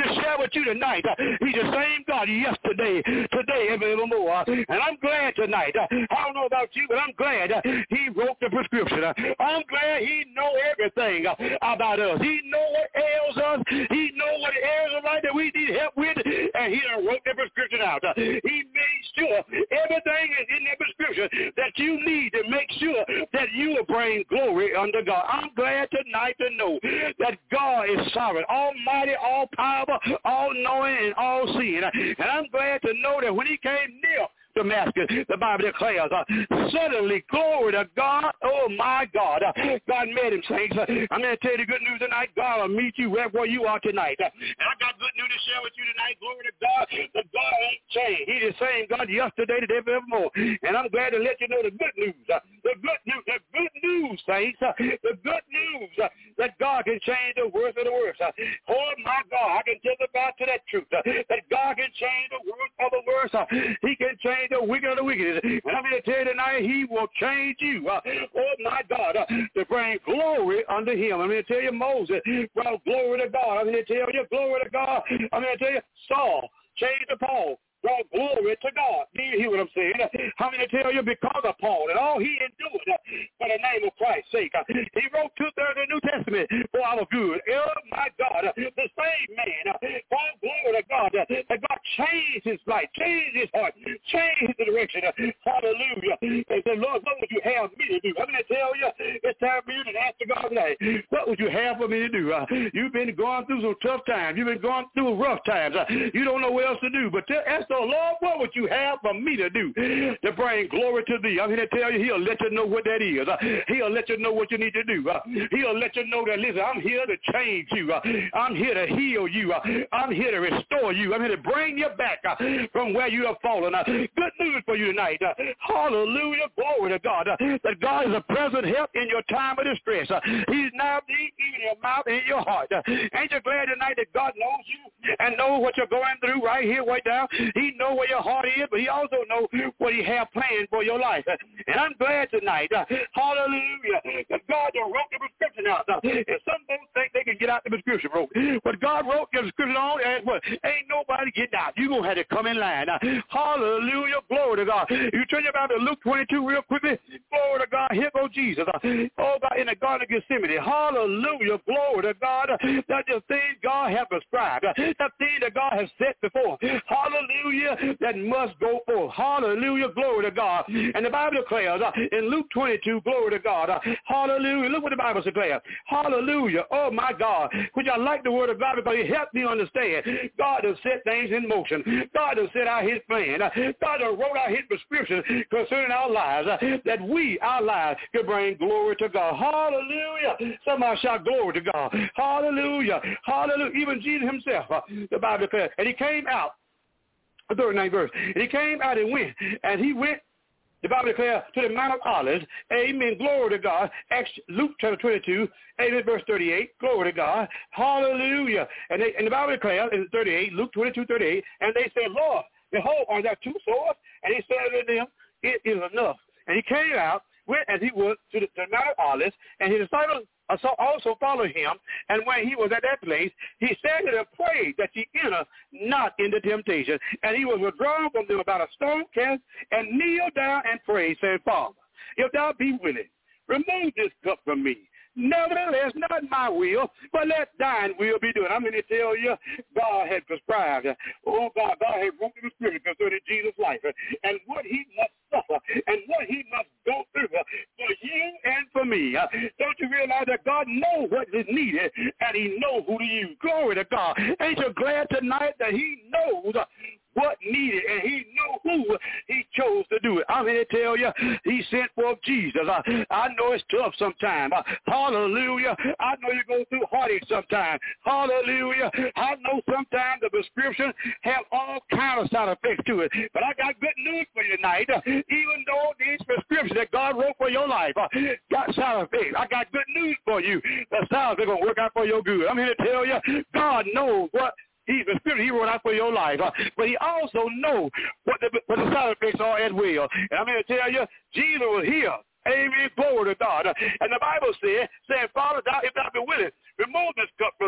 to share with you tonight. He's the same God yesterday, today, and evermore. And I'm glad tonight. I don't know about you, but I'm glad he wrote the prescription. I'm glad he know everything about us. He know what ails us. He know what areas of life that we need help with, and he done wrote the prescription out. He made sure everything is in that prescription that you need to make sure that you will bring glory unto God. I'm glad tonight to know that God is sovereign, almighty, all-powerful, all-knowing, and all-seeing. And I'm glad to know that when he came near Damascus, the Bible declares, suddenly, glory to God, oh my God, God met him, saints. I'm going to tell you the good news tonight. God will meet you right where you are tonight. And I got good news to share with you tonight. Glory to God. The God ain't changed. He's the same God yesterday, today, forevermore. And I'm glad to let you know the good news. The good news, saints. The good news that God can change the worst of the worst. Oh my God, I can testify to that truth. That God can change the worst of the worst. He can change the wicked of the wicked. And I'm going to tell you tonight, he will change you. Oh my God, to bring glory unto him. I'm going to tell you Moses brought glory to God. I'm going to tell you glory to God. I'm going to tell you Saul changed to Paul. Brought glory to God. Do you hear what I'm saying? I'm going to tell you because of Paul and all he endured for the name of Christ's sake. He wrote 2/3 of the New Testament for our good. Oh, my God. The same man, Paul, glory to God, that God changed his life, changed his heart, changed his direction. Hallelujah. And said, Lord, what would you have me to do? I'm going to tell you, it's time for you to ask God tonight, what would you have for me to do? You've been going through some tough times. You've been going through rough times. You don't know what else to do. But ask the Lord, what would you have for me to do to bring glory to thee? I'm here to tell you, he'll let you know what that is. He'll let you know what you need to do. He'll let you know that, listen, I'm here to change you. I'm here to heal you. I'm here to restore you. I'm here to bring you back from where you have fallen. Good news for you tonight. Hallelujah. Glory to God. That God is a present help in your time of distress. He's now deep in your mouth and in your heart. Ain't you glad tonight that God knows you and knows what you're going through right here, right now? He knows where your heart is, but he also knows what he has planned for your life. And I'm glad tonight, hallelujah, that God wrote the prescription out. And some folks think they can get out the prescription wrote. But God wrote the prescription on, and what? Ain't nobody getting out. You're going to have to come in line. Hallelujah, glory to God. You turn your Bible to Luke 22 real quickly. Glory to God. Here goes Jesus. Oh, God, in the Garden of Gethsemane. Hallelujah, glory to God. That's the thing God has prescribed. That thing that God has set before. Hallelujah, that must go forth. Hallelujah, glory to God. And the Bible declares in Luke 22, glory to God. Hallelujah. Look what the Bible declares. Hallelujah. Oh, my God. Which I like the word of God because it helps me understand. God has set things in motion. God has set out his plan. God has wrote out his prescription concerning our lives that we, our lives, can bring glory to God. Hallelujah. Somebody shout glory to God. Hallelujah. Hallelujah. Even Jesus himself, the Bible declares. And he came out. The 39th verse. And he came out and went. And he went, the Bible declares, to the Mount of Olives. Amen. Glory to God. Luke chapter 22, amen, verse 38. Glory to God. Hallelujah. And the Bible declares in 38, Luke 22, 38, and they said, Lord, behold, are there 2 swords? And he said to them, it is enough. And he came out, went as he was to the Mount of Olives, and his disciples also followed him. And when he was at that place, he said to them, pray that ye enter not into temptation. And he was withdrawn from them about a stone cast, and kneeled down and prayed, saying, Father, if thou be willing, remove this cup from me. Nevertheless, not my will, but let thine will be done. I'm going to tell you, God had prescribed. Oh, God had wrote the scripture concerning Jesus' life and what he must suffer and what he must go through for you and for me. Don't you realize that God knows what is needed and he knows who to use? Glory to God. Ain't you glad tonight that he knows what needed, and he knew who he chose to do it. I'm here to tell you, he sent forth Jesus. I know it's tough sometimes. Hallelujah. I know you go through heartache sometimes. Hallelujah. I know sometimes the prescription have all kinds of side effects to it. But I got good news for you tonight. Even though these prescriptions that God wrote for your life got side effects, I got good news for you. The side effects are going to work out for your good. I'm here to tell you, God knows what the Spirit he wrote out for your life. But he also knows what the side effects are as well. And I'm going to tell you, Jesus was here. Amen. Glory to God. And the Bible said, saying, Father, if thou be willing, remove this cup from me.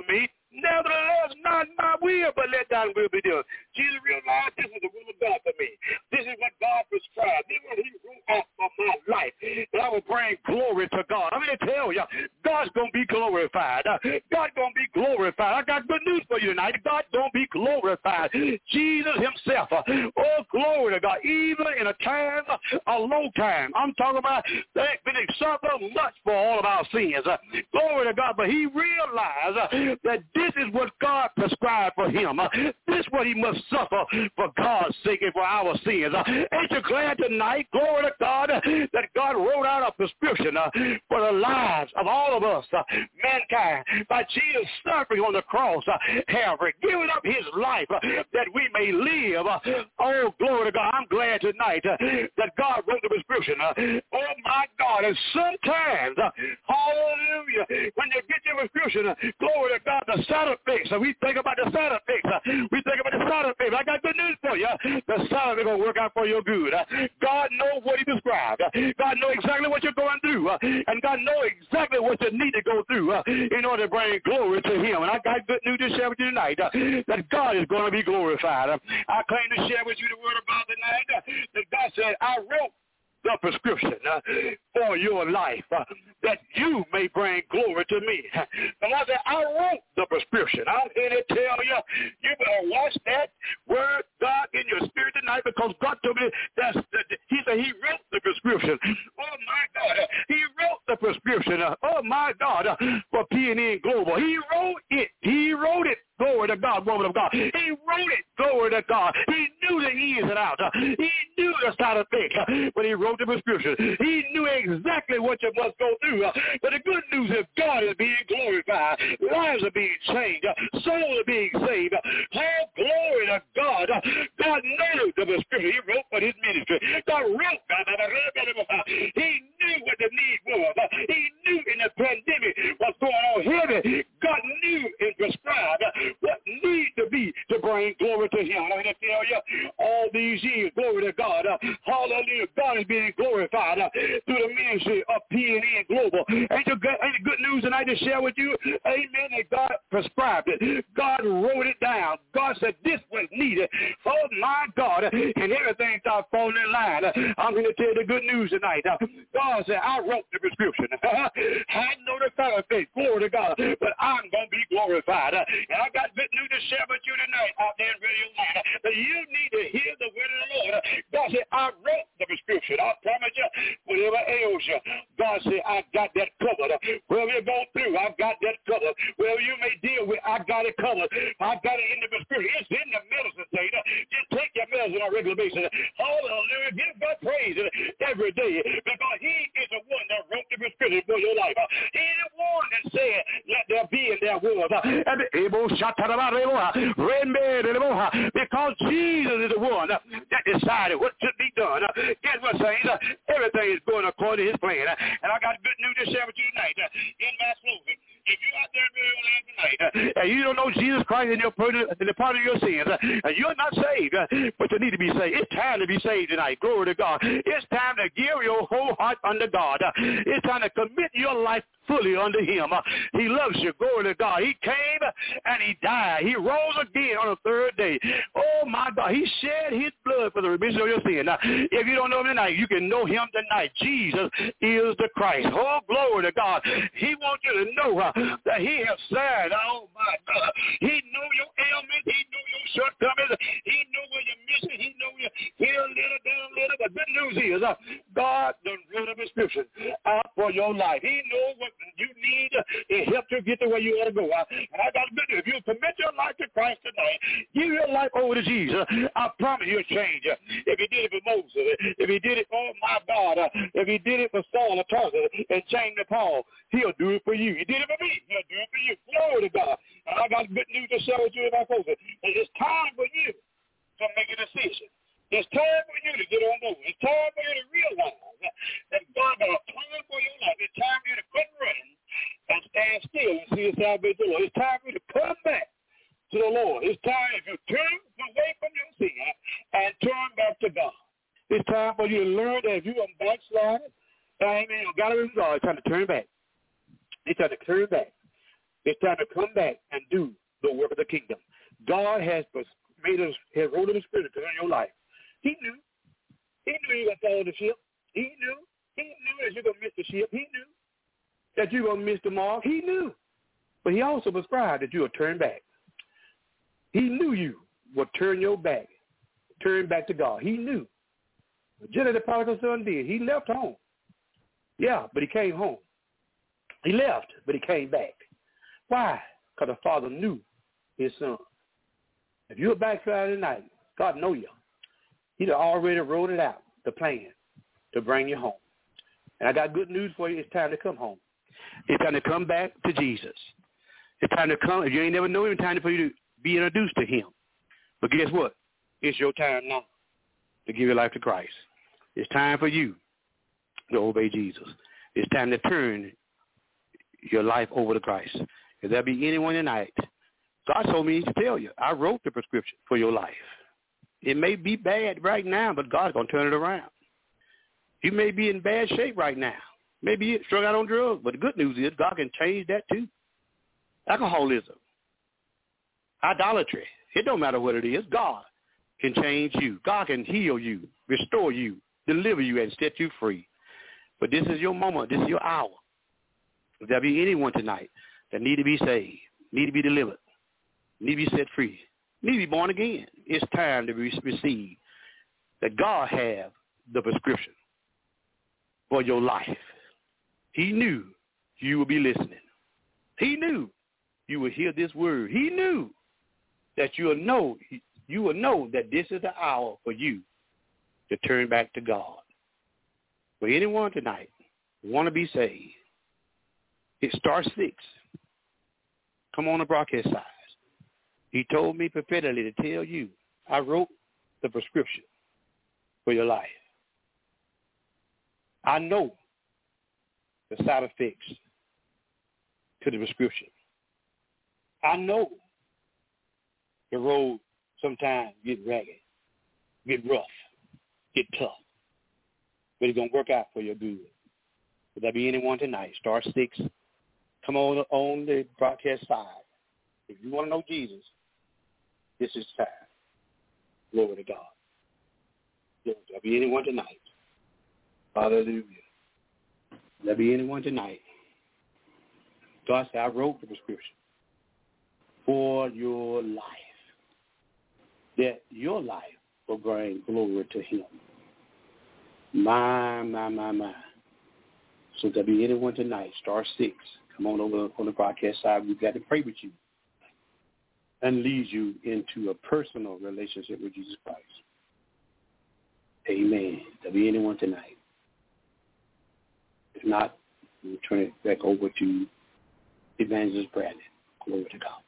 Nevertheless, not my will, but let thine will be done. Jesus realized this is the will of God for me. This is what God prescribed. This is what he wrote out for my life. And I will bring glory to God. I'm going to tell you, God's going to be glorified. God's going to be glorified. I got good news for you tonight. God's going to be glorified. Jesus himself. Oh, glory to God. Even in a time, a low time. I'm talking about they ain't been suffered much for all of our sins. Glory to God. But he realized that this is what God prescribed for him. This is what he must suffer for God's sake and for our sins. Ain't you glad tonight, glory to God, that God wrote out a prescription for the lives of all of us, mankind, by Jesus suffering on the cross, Calvary, giving up his life that we may live. Oh, glory to God. I'm glad tonight that God wrote the prescription. Oh, my God. And sometimes, hallelujah, when you get your prescription, glory to God, the side effects. We think about the side effects. We think about the side effects. I got good news for you. The side effects going to work out for your good. God knows what he described. God knows exactly what you're going through. And God knows exactly what you need to go through in order to bring glory to him. And I got good news to share with you tonight, that God is going to be glorified. I claim to share with you the word of God tonight, that God said, I wrote the prescription for your life, that you may bring glory to me. And I said, I wrote the prescription. I'm here to tell you, you better watch that word, God, in your spirit tonight, because God told me he said he wrote the prescription. Oh, my God. He wrote the prescription. Oh, my God, for PNN Global. He wrote it. He wrote it. Glory to God, woman of God. He wrote it. Glory to God. He knew the ins and outs. He knew the side effects, but he wrote the prescription. He knew exactly what you must go through. But the good news is God is being glorified. Lives are being changed. Souls are being saved. Oh, glory to God. God knows the prescription he wrote for his ministry. God wrote. He knew what the need was. He knew in the pandemic what's going on heavy. God knew and prescribed what needs to be to bring glory to him. I'm going to tell you, all these years, glory to God, hallelujah, God is being glorified through the ministry of PNN Global. Ain't it good news tonight to share with you? Amen, that God prescribed it. God wrote it down. God said this was needed. Oh, my God, and everything started falling in line. I'm going to tell you the good news tonight. God said, I wrote the prescription. I know the side effects, glory to God, but I'm going to be glorified. And I got good news to share with you tonight out there in Radio Land. That you need to hear the word of the Lord. God said, I wrote the prescription. I promise you, whatever ails you, God said, I got that covered. Whatever you go through, I got that covered. Whatever you may deal with, I got it covered. I got it in the prescription. It's in the medicine, Satan. Just take your medicine on a regular basis. Hallelujah. Give God praise every day, because he is the one that wrote the prescription for your life. He is the one that said, let there be and there was. Because Jesus is the one that decided what should be done. Guess what, saints? Everything is going according to his plan. And I got good news to share with you tonight. In my closing, if you're out there in real life tonight, and you don't know Jesus Christ in the part of your sins, and you're not saved, but you need to be saved. It's time to be saved tonight. Glory to God. It's time to give your whole heart unto God. It's time to commit your life fully unto him. He loves you. Glory to God. He came and he died. He rose again on the third day. Oh, my God. He shed his blood for the remission of your sin. Now, if you don't know him tonight, you can know him tonight. Jesus is the Christ. Oh, glory to God. He wants you to know that he has said, oh, my God, he knew your ailments. He knew your shortcomings. He knew where you're missing. He knew you here a little, down a little. The good news is God done wrote a prescription out for your life. He knows what you need to help you get to where you want to go. And I got good news. If you commit your life to Christ tonight, give your life over to Jesus, I promise you'll change. If he did it for Moses, if he did it, oh my God, if he did it for Saul of Tarsus and changed to Paul, he'll do it for you. He did it for me. He'll do it for you. Glory to God. And I got good news to share with you about folks. It's time for you to make a decision. It's time for you to get on board. It's time for you to realize that God got a plan for your life. It's time for you to quit running and stand still and see the salvation of the Lord. It's time for you to come back to the Lord. It's time if you turn away from your sin and turn back to God. It's time for you to learn that if you are backsliding, amen, you got to be God. It's time to turn back. It's time to turn back. It's time to come back and do the work of the kingdom. God has wrote in the Spirit to your life. He knew you were going to follow the ship. He knew that you're going to miss the ship. He knew that you're going to miss the mark. He knew. But he also prescribed that you would turn back. He knew you would turn your back, turn back to God. He knew. Just as the prodigal son did. He left home. Yeah, but he came home. He left, but he came back. Why? Because the father knew his son. If you're a backslider tonight, God know you. He'd already wrote it out, the plan to bring you home. And I got good news for you. It's time to come home. It's time to come back to Jesus. It's time to come. If you ain't never known him, it's time for you to be introduced to him. But guess what? It's your time now to give your life to Christ. It's time for you to obey Jesus. It's time to turn your life over to Christ. If there be anyone tonight, God told me to tell you, I wrote the prescription for your life. It may be bad right now, but God's going to turn it around. You may be in bad shape right now. Maybe you're struck out on drugs, but the good news is God can change that too. Alcoholism, idolatry, it don't matter what it is. God can change you. God can heal you, restore you, deliver you, and set you free. But this is your moment. This is your hour. If there be anyone tonight that need to be saved, need to be delivered, need to be set free, need to be born again, it's time to receive that God have the prescription for your life. He knew you would be listening. He knew you would hear this word. He knew that you will know that this is the hour for you to turn back to God. For anyone tonight who want to be saved, it's star 6. Come on the broadcast side. He told me prophetically to tell you, I wrote the prescription for your life. I know the side effects to the prescription. I know the road sometimes get ragged, get rough, get tough. But it's going to work out for your good. Would there be anyone tonight? Star 6. Come on the broadcast side. If you want to know Jesus, this is time. Glory to God. Would there be anyone tonight? Hallelujah. Would there be anyone tonight? God said, I wrote the prescription for your life, that your life will bring glory to him. My. So there be anyone tonight, star 6, come on over on the broadcast side. We've got to pray with you and lead you into a personal relationship with Jesus Christ. Amen. There be anyone tonight. If not, we'll turn it back over to Evangelist Bradley. Glory to God.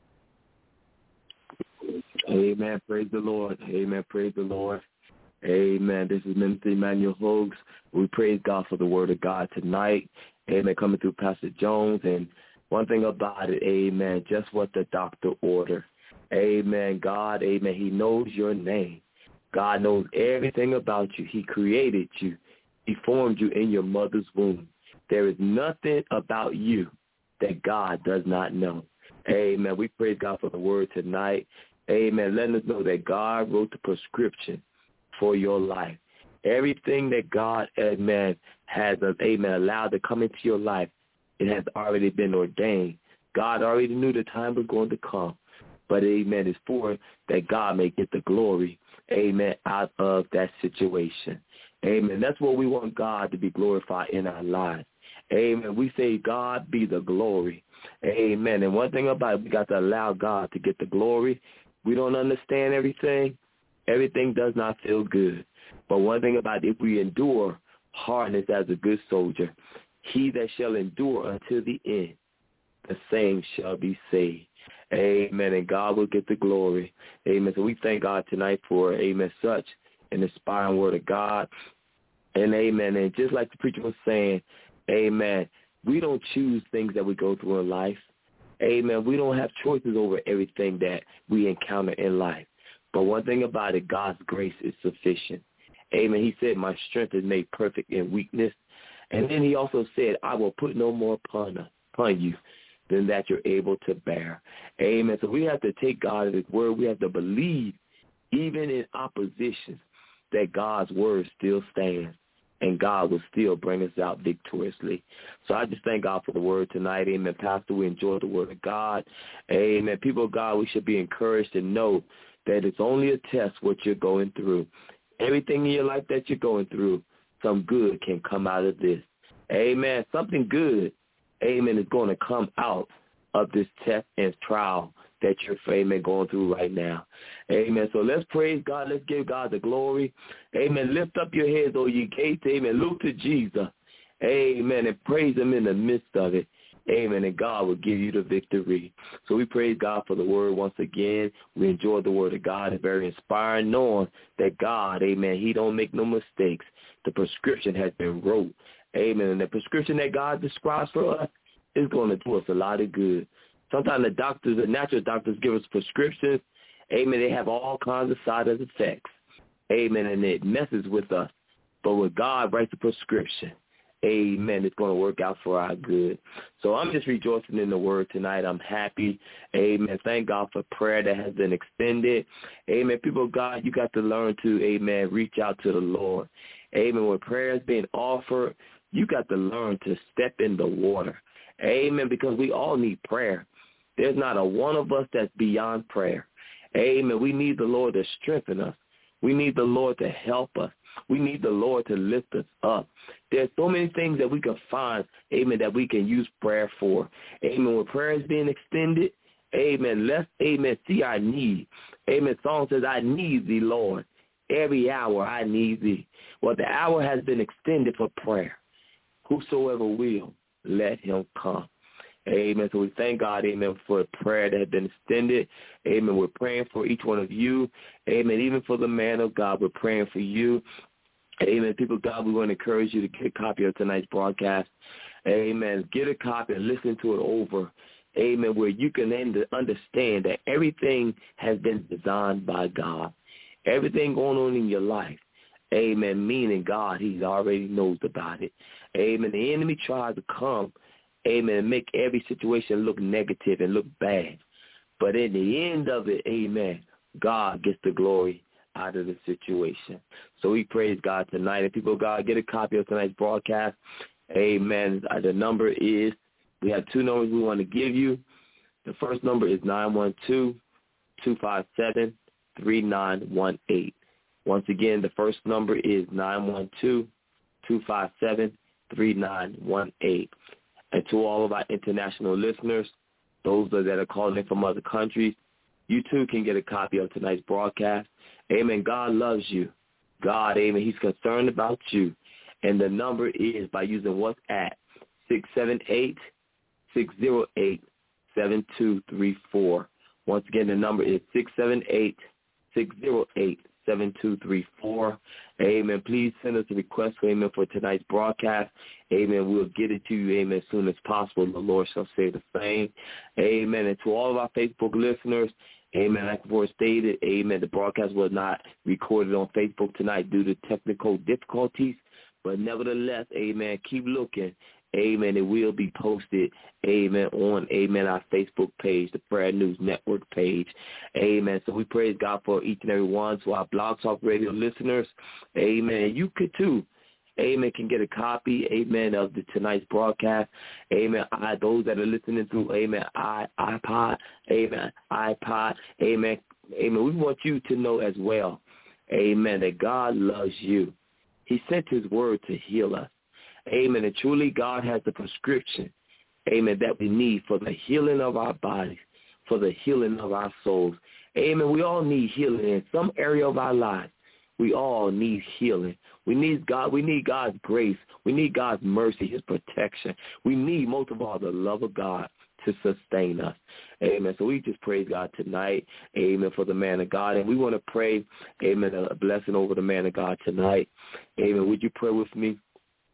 Amen. Praise the Lord. Amen. Praise the Lord. Amen. This is Minister Emmanuel Hogues. We praise God for the word of God tonight. Amen. Coming through Pastor Jones. And one thing about it, amen, just what the doctor ordered. Amen. God, amen, he knows your name. God knows everything about you. He created you. He formed you in your mother's womb. There is nothing about you that God does not know. Amen. We praise God for the word tonight. Amen. Letting us know that God wrote the prescription for your life. Everything that God, amen, has, amen, allowed to come into your life, it has already been ordained. God already knew the time was going to come. But, amen, it's for that God may get the glory, amen, out of that situation. Amen. That's what we want God to be glorified in our lives. Amen. We say God be the glory. Amen. And one thing about it, we got to allow God to get the glory. We don't understand everything. Everything does not feel good. But one thing about it, if we endure hardness as a good soldier, he that shall endure until the end, the same shall be saved. Amen. And God will get the glory. Amen. So we thank God tonight for, amen, such an inspiring word of God. And amen. And just like the preacher was saying, amen, we don't choose things that we go through in life. Amen. We don't have choices over everything that we encounter in life. But one thing about it, God's grace is sufficient. Amen. He said, my strength is made perfect in weakness. And then he also said, I will put no more upon you. than that you're able to bear. Amen. So we have to take God at his word. We have to believe, even in opposition, that God's word still stands and God will still bring us out victoriously. So I just thank God for the word tonight. Amen. Pastor, we enjoy the word of God. Amen. People of God, we should be encouraged to know that it's only a test what you're going through. Everything in your life that you're going through, some good can come out of this. Amen. Something good, amen, is going to come out of this test and trial that you're, amen, going through right now. Amen. So let's praise God. Let's give God the glory. Amen. Lift up your heads, O ye gates. Amen. Look to Jesus. Amen. And praise him in the midst of it. Amen. And God will give you the victory. So we praise God for the word once again. We enjoy the word of God. It's very inspiring, knowing that God, amen, he don't make no mistakes. The prescription has been wrote. Amen. And the prescription that God describes for us is going to do us a lot of good. Sometimes the doctors, the natural doctors, give us prescriptions. Amen. They have all kinds of side effects. Amen. And it messes with us. But when God writes a prescription, amen, it's going to work out for our good. So I'm just rejoicing in the word tonight. I'm happy. Amen. Thank God for prayer that has been extended. Amen. People of God, you got to learn to, amen, reach out to the Lord. Amen. When prayer is being offered, you got to learn to step in the water. Amen. Because we all need prayer. There's not a one of us that's beyond prayer. Amen. We need the Lord to strengthen us. We need the Lord to help us. We need the Lord to lift us up. There's so many things that we can find, amen, that we can use prayer for. Amen. When prayer is being extended, amen, let's, amen, see our need. Amen. Song says, I need thee, Lord. Every hour I need thee. Well, the hour has been extended for prayer. Whosoever will, let him come. Amen. So we thank God, amen, for prayer that has been extended. Amen. We're praying for each one of you. Amen. Even for the man of God, we're praying for you. Amen. People of God, we want to encourage you to get a copy of tonight's broadcast. Amen. Get a copy and listen to it over. Amen. Where you can understand that everything has been designed by God. Everything going on in your life. Amen. Meaning God, he already knows about it. Amen. The enemy tries to come, amen, and make every situation look negative and look bad. But in the end of it, amen, God gets the glory out of the situation. So we praise God tonight. And people of God, get a copy of tonight's broadcast. Amen. The number is, we have two numbers we want to give you. The first number is 912-257-3918. Once again, the first number is 912-257-3918. And to all of our international listeners, those that are calling in from other countries, you too can get a copy of tonight's broadcast. Amen. God loves you. God, amen, he's concerned about you. And the number is, by using WhatsApp, 678-608-7234. Once again, the number is 678-608-7234. Amen. Please send us a request, amen, for tonight's broadcast. Amen. We'll get it to you, amen, as soon as possible. The Lord shall say the same. Amen. And to all of our Facebook listeners, amen, like before stated, amen, the broadcast was not recorded on Facebook tonight due to technical difficulties. But nevertheless, amen, keep looking. Amen. It will be posted, amen, on, amen, our Facebook page, the Prayer News Network page. Amen. So we praise God for each and every one. To our Blog Talk Radio listeners, amen. You could too, amen, can get a copy, amen, of tonight's broadcast. Amen. Those that are listening through, amen, iPod, amen, iPod, amen, amen. We want you to know as well, amen, that God loves you. He sent his word to heal us. Amen. And truly God has the prescription, amen, that we need for the healing of our bodies, for the healing of our souls. Amen. We all need healing in some area of our lives. We all need healing. We need God. We need God's grace. We need God's mercy, his protection. We need, most of all, the love of God to sustain us. Amen. So we just praise God tonight, amen, for the man of God. And we want to pray, amen, a blessing over the man of God tonight. Amen. Would you pray with me?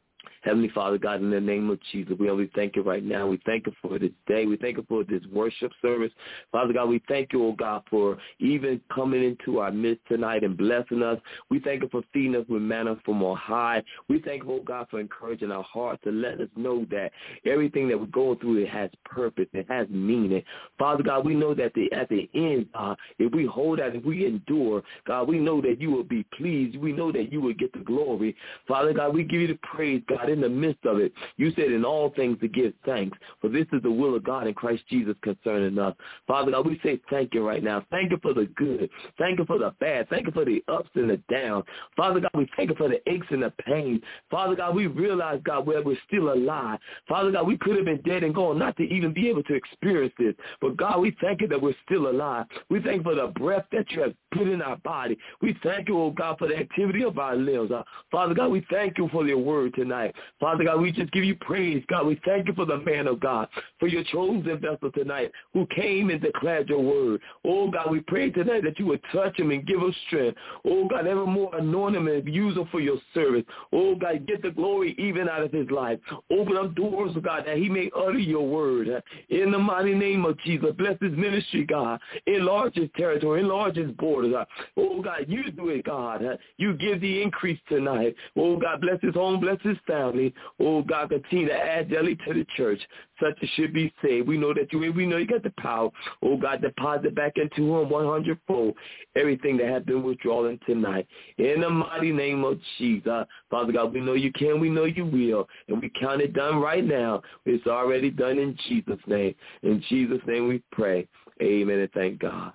Heavenly Father, God, in the name of Jesus, we thank you right now. We thank you for this day. We thank you for this worship service. Father God, we thank you, oh God, for even coming into our midst tonight and blessing us. We thank you for feeding us with manna from on high. We thank you, oh God, for encouraging our hearts to let us know that everything that we're going through, it has purpose. It has meaning. Father God, we know that at the end, if we hold out, if we endure, God, we know that you will be pleased. We know that you will get the glory. Father God, we give you the praise, God, in the midst of it. You said in all things to give thanks, for this is the will of God in Christ Jesus concerning us. Father God, we say thank you right now. Thank you for the good. Thank you for the bad. Thank you for the ups and the downs. Father God, we thank you for the aches and the pain. Father God, we realize, God, where we're still alive. Father God, we could have been dead and gone not to even be able to experience this. But God, we thank you that we're still alive. We thank you for the breath that you have put in our body. We thank you, oh God, for the activity of our limbs. Father God, we thank you for your word tonight. Father God, we just give you praise. God, we thank you for the man of God, for your chosen vessel tonight who came and declared your word. Oh God, we pray tonight that you would touch him and give him strength. Oh God, evermore anoint him and use him for your service. Oh God, get the glory even out of his life. Open up doors, oh God, that he may utter your word. In the mighty name of Jesus, bless his ministry, God. Enlarge his territory, enlarge his borders. Oh God, you do it, God. You give the increase tonight. Oh God, bless his home, bless his family. Oh God, continue to add daily to the church, such as should be saved. We know that we know you got the power. Oh God, deposit back into him 100-fold everything that has been withdrawn tonight. In the mighty name of Jesus, Father God, we know you can, we know you will, and we count it done right now. It's already done in Jesus' name. In Jesus' name we pray. Amen and thank God.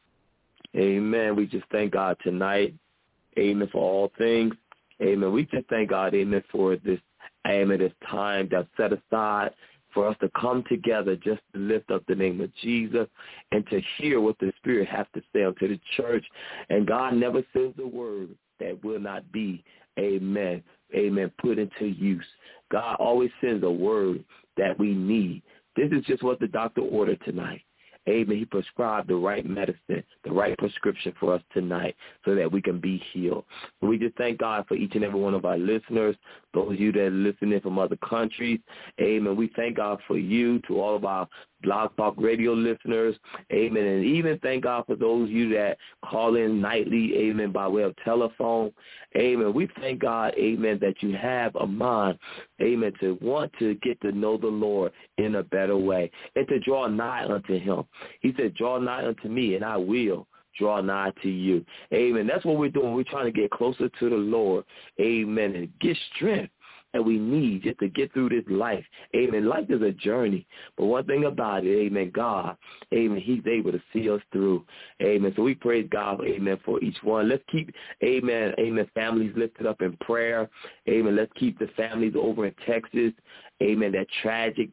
Amen. We just thank God tonight. Amen for all things. Amen. We just thank God, amen, for this, amen, this time that's set aside for us to come together just to lift up the name of Jesus and to hear what the Spirit has to say unto the church. And God never sends a word that will not be, amen, put into use. God always sends a word that we need. This is just what the doctor ordered tonight. Amen. He prescribed the right medicine, the right prescription for us tonight so that we can be healed. So we just thank God for each and every one of our listeners, those of you that are listening from other countries. Amen. We thank God for you, to all of our Blog Talk Radio listeners. Amen. And even thank God for those of you that call in nightly, amen, by way of telephone. Amen. We thank God, amen, that you have a mind, amen, to want to get to know the Lord in a better way and to draw nigh unto him. He said, draw nigh unto me, and I will draw nigh to you. Amen. That's what we're doing. We're trying to get closer to the Lord. Amen. And get strength that we need just to get through this life. Amen. Life is a journey. But one thing about it, amen, God, amen, he's able to see us through. Amen. So we praise God, amen, for each one. Let's keep, amen, families lifted up in prayer. Amen. Let's keep the families over in Texas. Amen. That tragic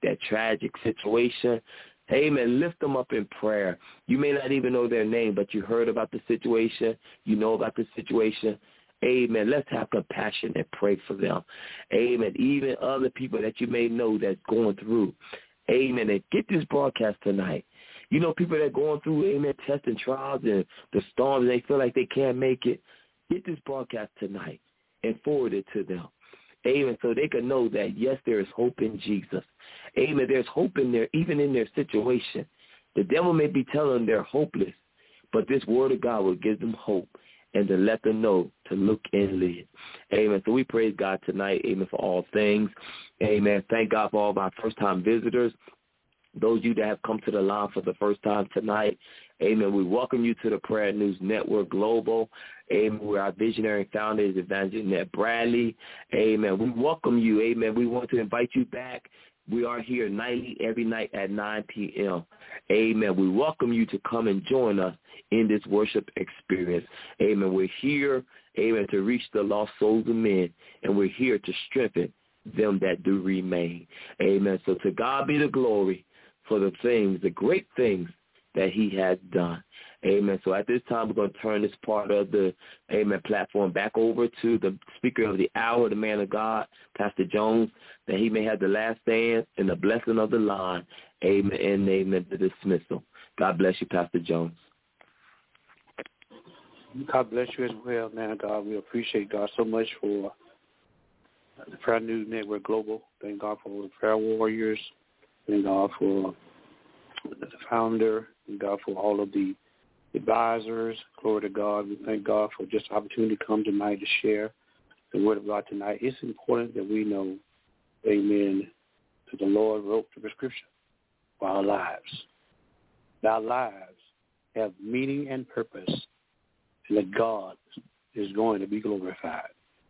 situation. Amen. Lift them up in prayer. You may not even know their name, but you heard about the situation. You know about the situation. Amen. Let's have compassion and pray for them. Amen. Even other people that you may know that's going through. Amen. And get this broadcast tonight. You know, people that are going through, amen, tests and trials and the storms, they feel like they can't make it. Get this broadcast tonight and forward it to them. Amen. So they can know that, yes, there is hope in Jesus. Amen. There's hope in there, even in their situation. The devil may be telling them they're hopeless, but this word of God will give them hope and to let them know to look and live. Amen. So we praise God tonight, amen, for all things. Amen. Thank God for all my first-time visitors. Those of you that have come to the line for the first time tonight, amen, we welcome you to the Prayer News Network Global. Amen. Where our visionary founder is Evangelist Ned Bradley. Amen. We welcome you. Amen. We want to invite you back. We are here nightly, every night at 9 p.m. Amen. We welcome you to come and join us in this worship experience. Amen. We're here, amen, to reach the lost souls of men, and we're here to strengthen them that do remain. Amen. So to God be the glory for the things, the great things that he has done. Amen. So at this time, we're going to turn this part of the, amen, platform back over to the speaker of the hour, the man of God, Pastor Jones, that he may have the last stand and the blessing of the line. Amen and amen, the dismissal. God bless you, Pastor Jones. God bless you as well, man of God. We appreciate God so much for the Prayer News Network Global. Thank God for the prayer warriors. Thank God for the founder. Thank God for all of the advisors. Glory to God. We thank God for just the opportunity to come tonight to share the Word of God tonight. It's important that we know, amen, that the Lord wrote the prescription for our lives. Our lives have meaning and purpose, and that God is going to be glorified.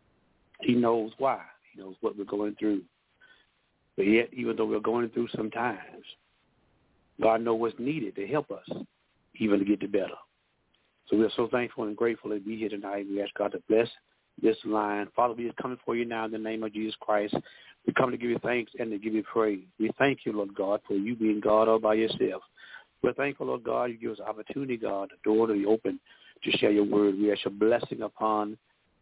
He knows why. He knows what we're going through. But yet, even though we're going through some times, God knows what's needed to help us even to get the better. So we're so thankful and grateful to be here tonight. We ask God to bless this line. Father, we are coming for you now in the name of Jesus Christ. We come to give you thanks and to give you praise. We thank you, Lord God, for you being God all by yourself. We're thankful, Lord God, you give us opportunity, God, the door to be open to share your word. We ask your blessing upon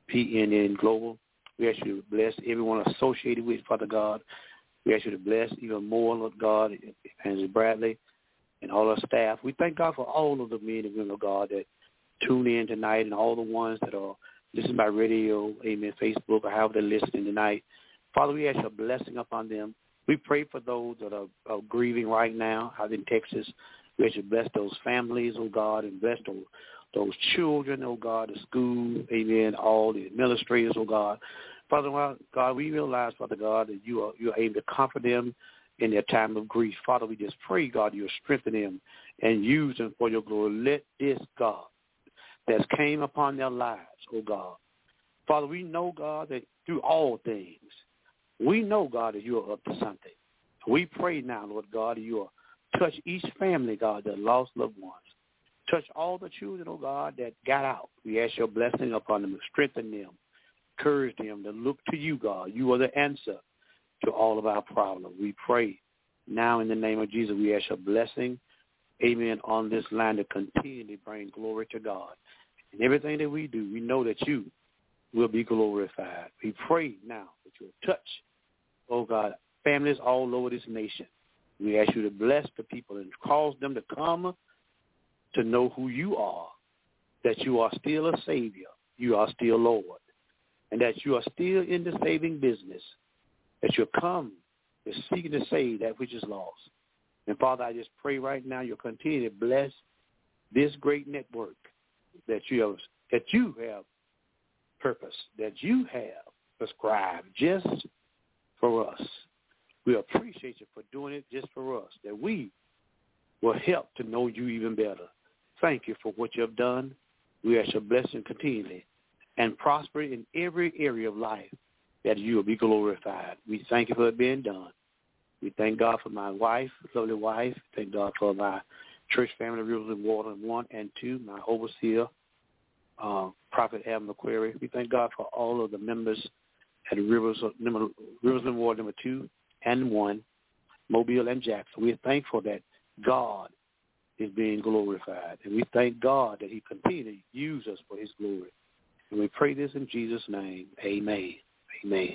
PNN Global. We ask you to bless everyone associated with, Father God. We ask you to bless even more, Lord God, Evangelist Bradley and all our staff. We thank God for all of the men and women of God that tune in tonight and all the ones that are listening by radio, amen, Facebook, or however they're listening tonight. Father, we ask your blessing upon them. We pray for those that are grieving right now out in Texas. We ask you to bless those families, oh God, and bless those children, oh God, the school, amen, all the administrators, oh God. Father God, we realize, Father God, that you are able to comfort them in their time of grief. Father, we just pray, God, you'll strengthen them and use them for your glory. Let this, God, that came upon their lives, oh God. Father, we know, God, that through all things, we know, God, that you are up to something. We pray now, Lord God, that you will touch each family, God, that lost loved ones. Touch all the children, oh God, that got out. We ask your blessing upon them, strengthen them, encourage them to look to you, God. You are the answer to all of our problems. We pray now in the name of Jesus, we ask your blessing, amen, on this line to continually bring glory to God. And everything that we do, we know that you will be glorified. We pray now that you will touch, oh God, families all over this nation. We ask you to bless the people and cause them to come to know who you are, that you are still a Savior, you are still Lord, and that you are still in the saving business, that you'll come to seeking to save that which is lost. And Father, I just pray right now you'll continue to bless this great network that you have purpose, that you have prescribed just for us. We appreciate you for doing it just for us, that we will help to know you even better. Thank you for what you have done. We ask your blessing continually and prosper in every area of life, that you will be glorified. We thank you for it being done. We thank God for my wife, lovely wife. Thank God for my church family, Rivers and Water 1 and 2, my overseer, Prophet Adam McQuarrie. We thank God for all of the members at Rivers and Water number 2 and 1, Mobile and Jackson. We are thankful that God is being glorified. And we thank God that he continues to use us for his glory. And we pray this in Jesus' name. Amen. Amen.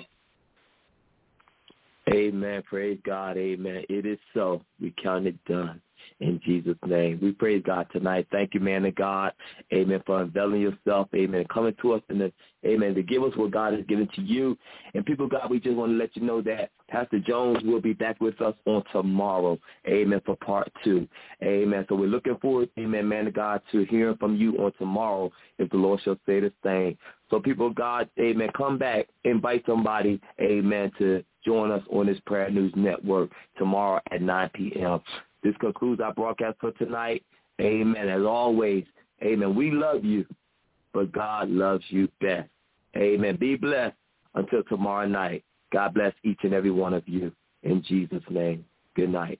Amen. Praise God. Amen. It is so. We count it done. In Jesus' name. We praise God tonight. Thank you, man of God. Amen. For unveiling yourself. Amen. Coming to us and amen, to give us what God has given to you. And people of God, we just want to let you know that Pastor Jones will be back with us on tomorrow. Amen. For part 2. Amen. So we're looking forward, amen, man of God, to hearing from you on tomorrow if the Lord shall say the same. So people of God, amen, come back, invite somebody, amen, to join us on this Prayer News Network tomorrow at 9 p.m. This concludes our broadcast for tonight. Amen. As always, amen. We love you, but God loves you best. Amen. Be blessed until tomorrow night. God bless each and every one of you. In Jesus' name, good night.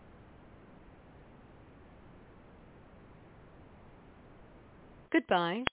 Goodbye.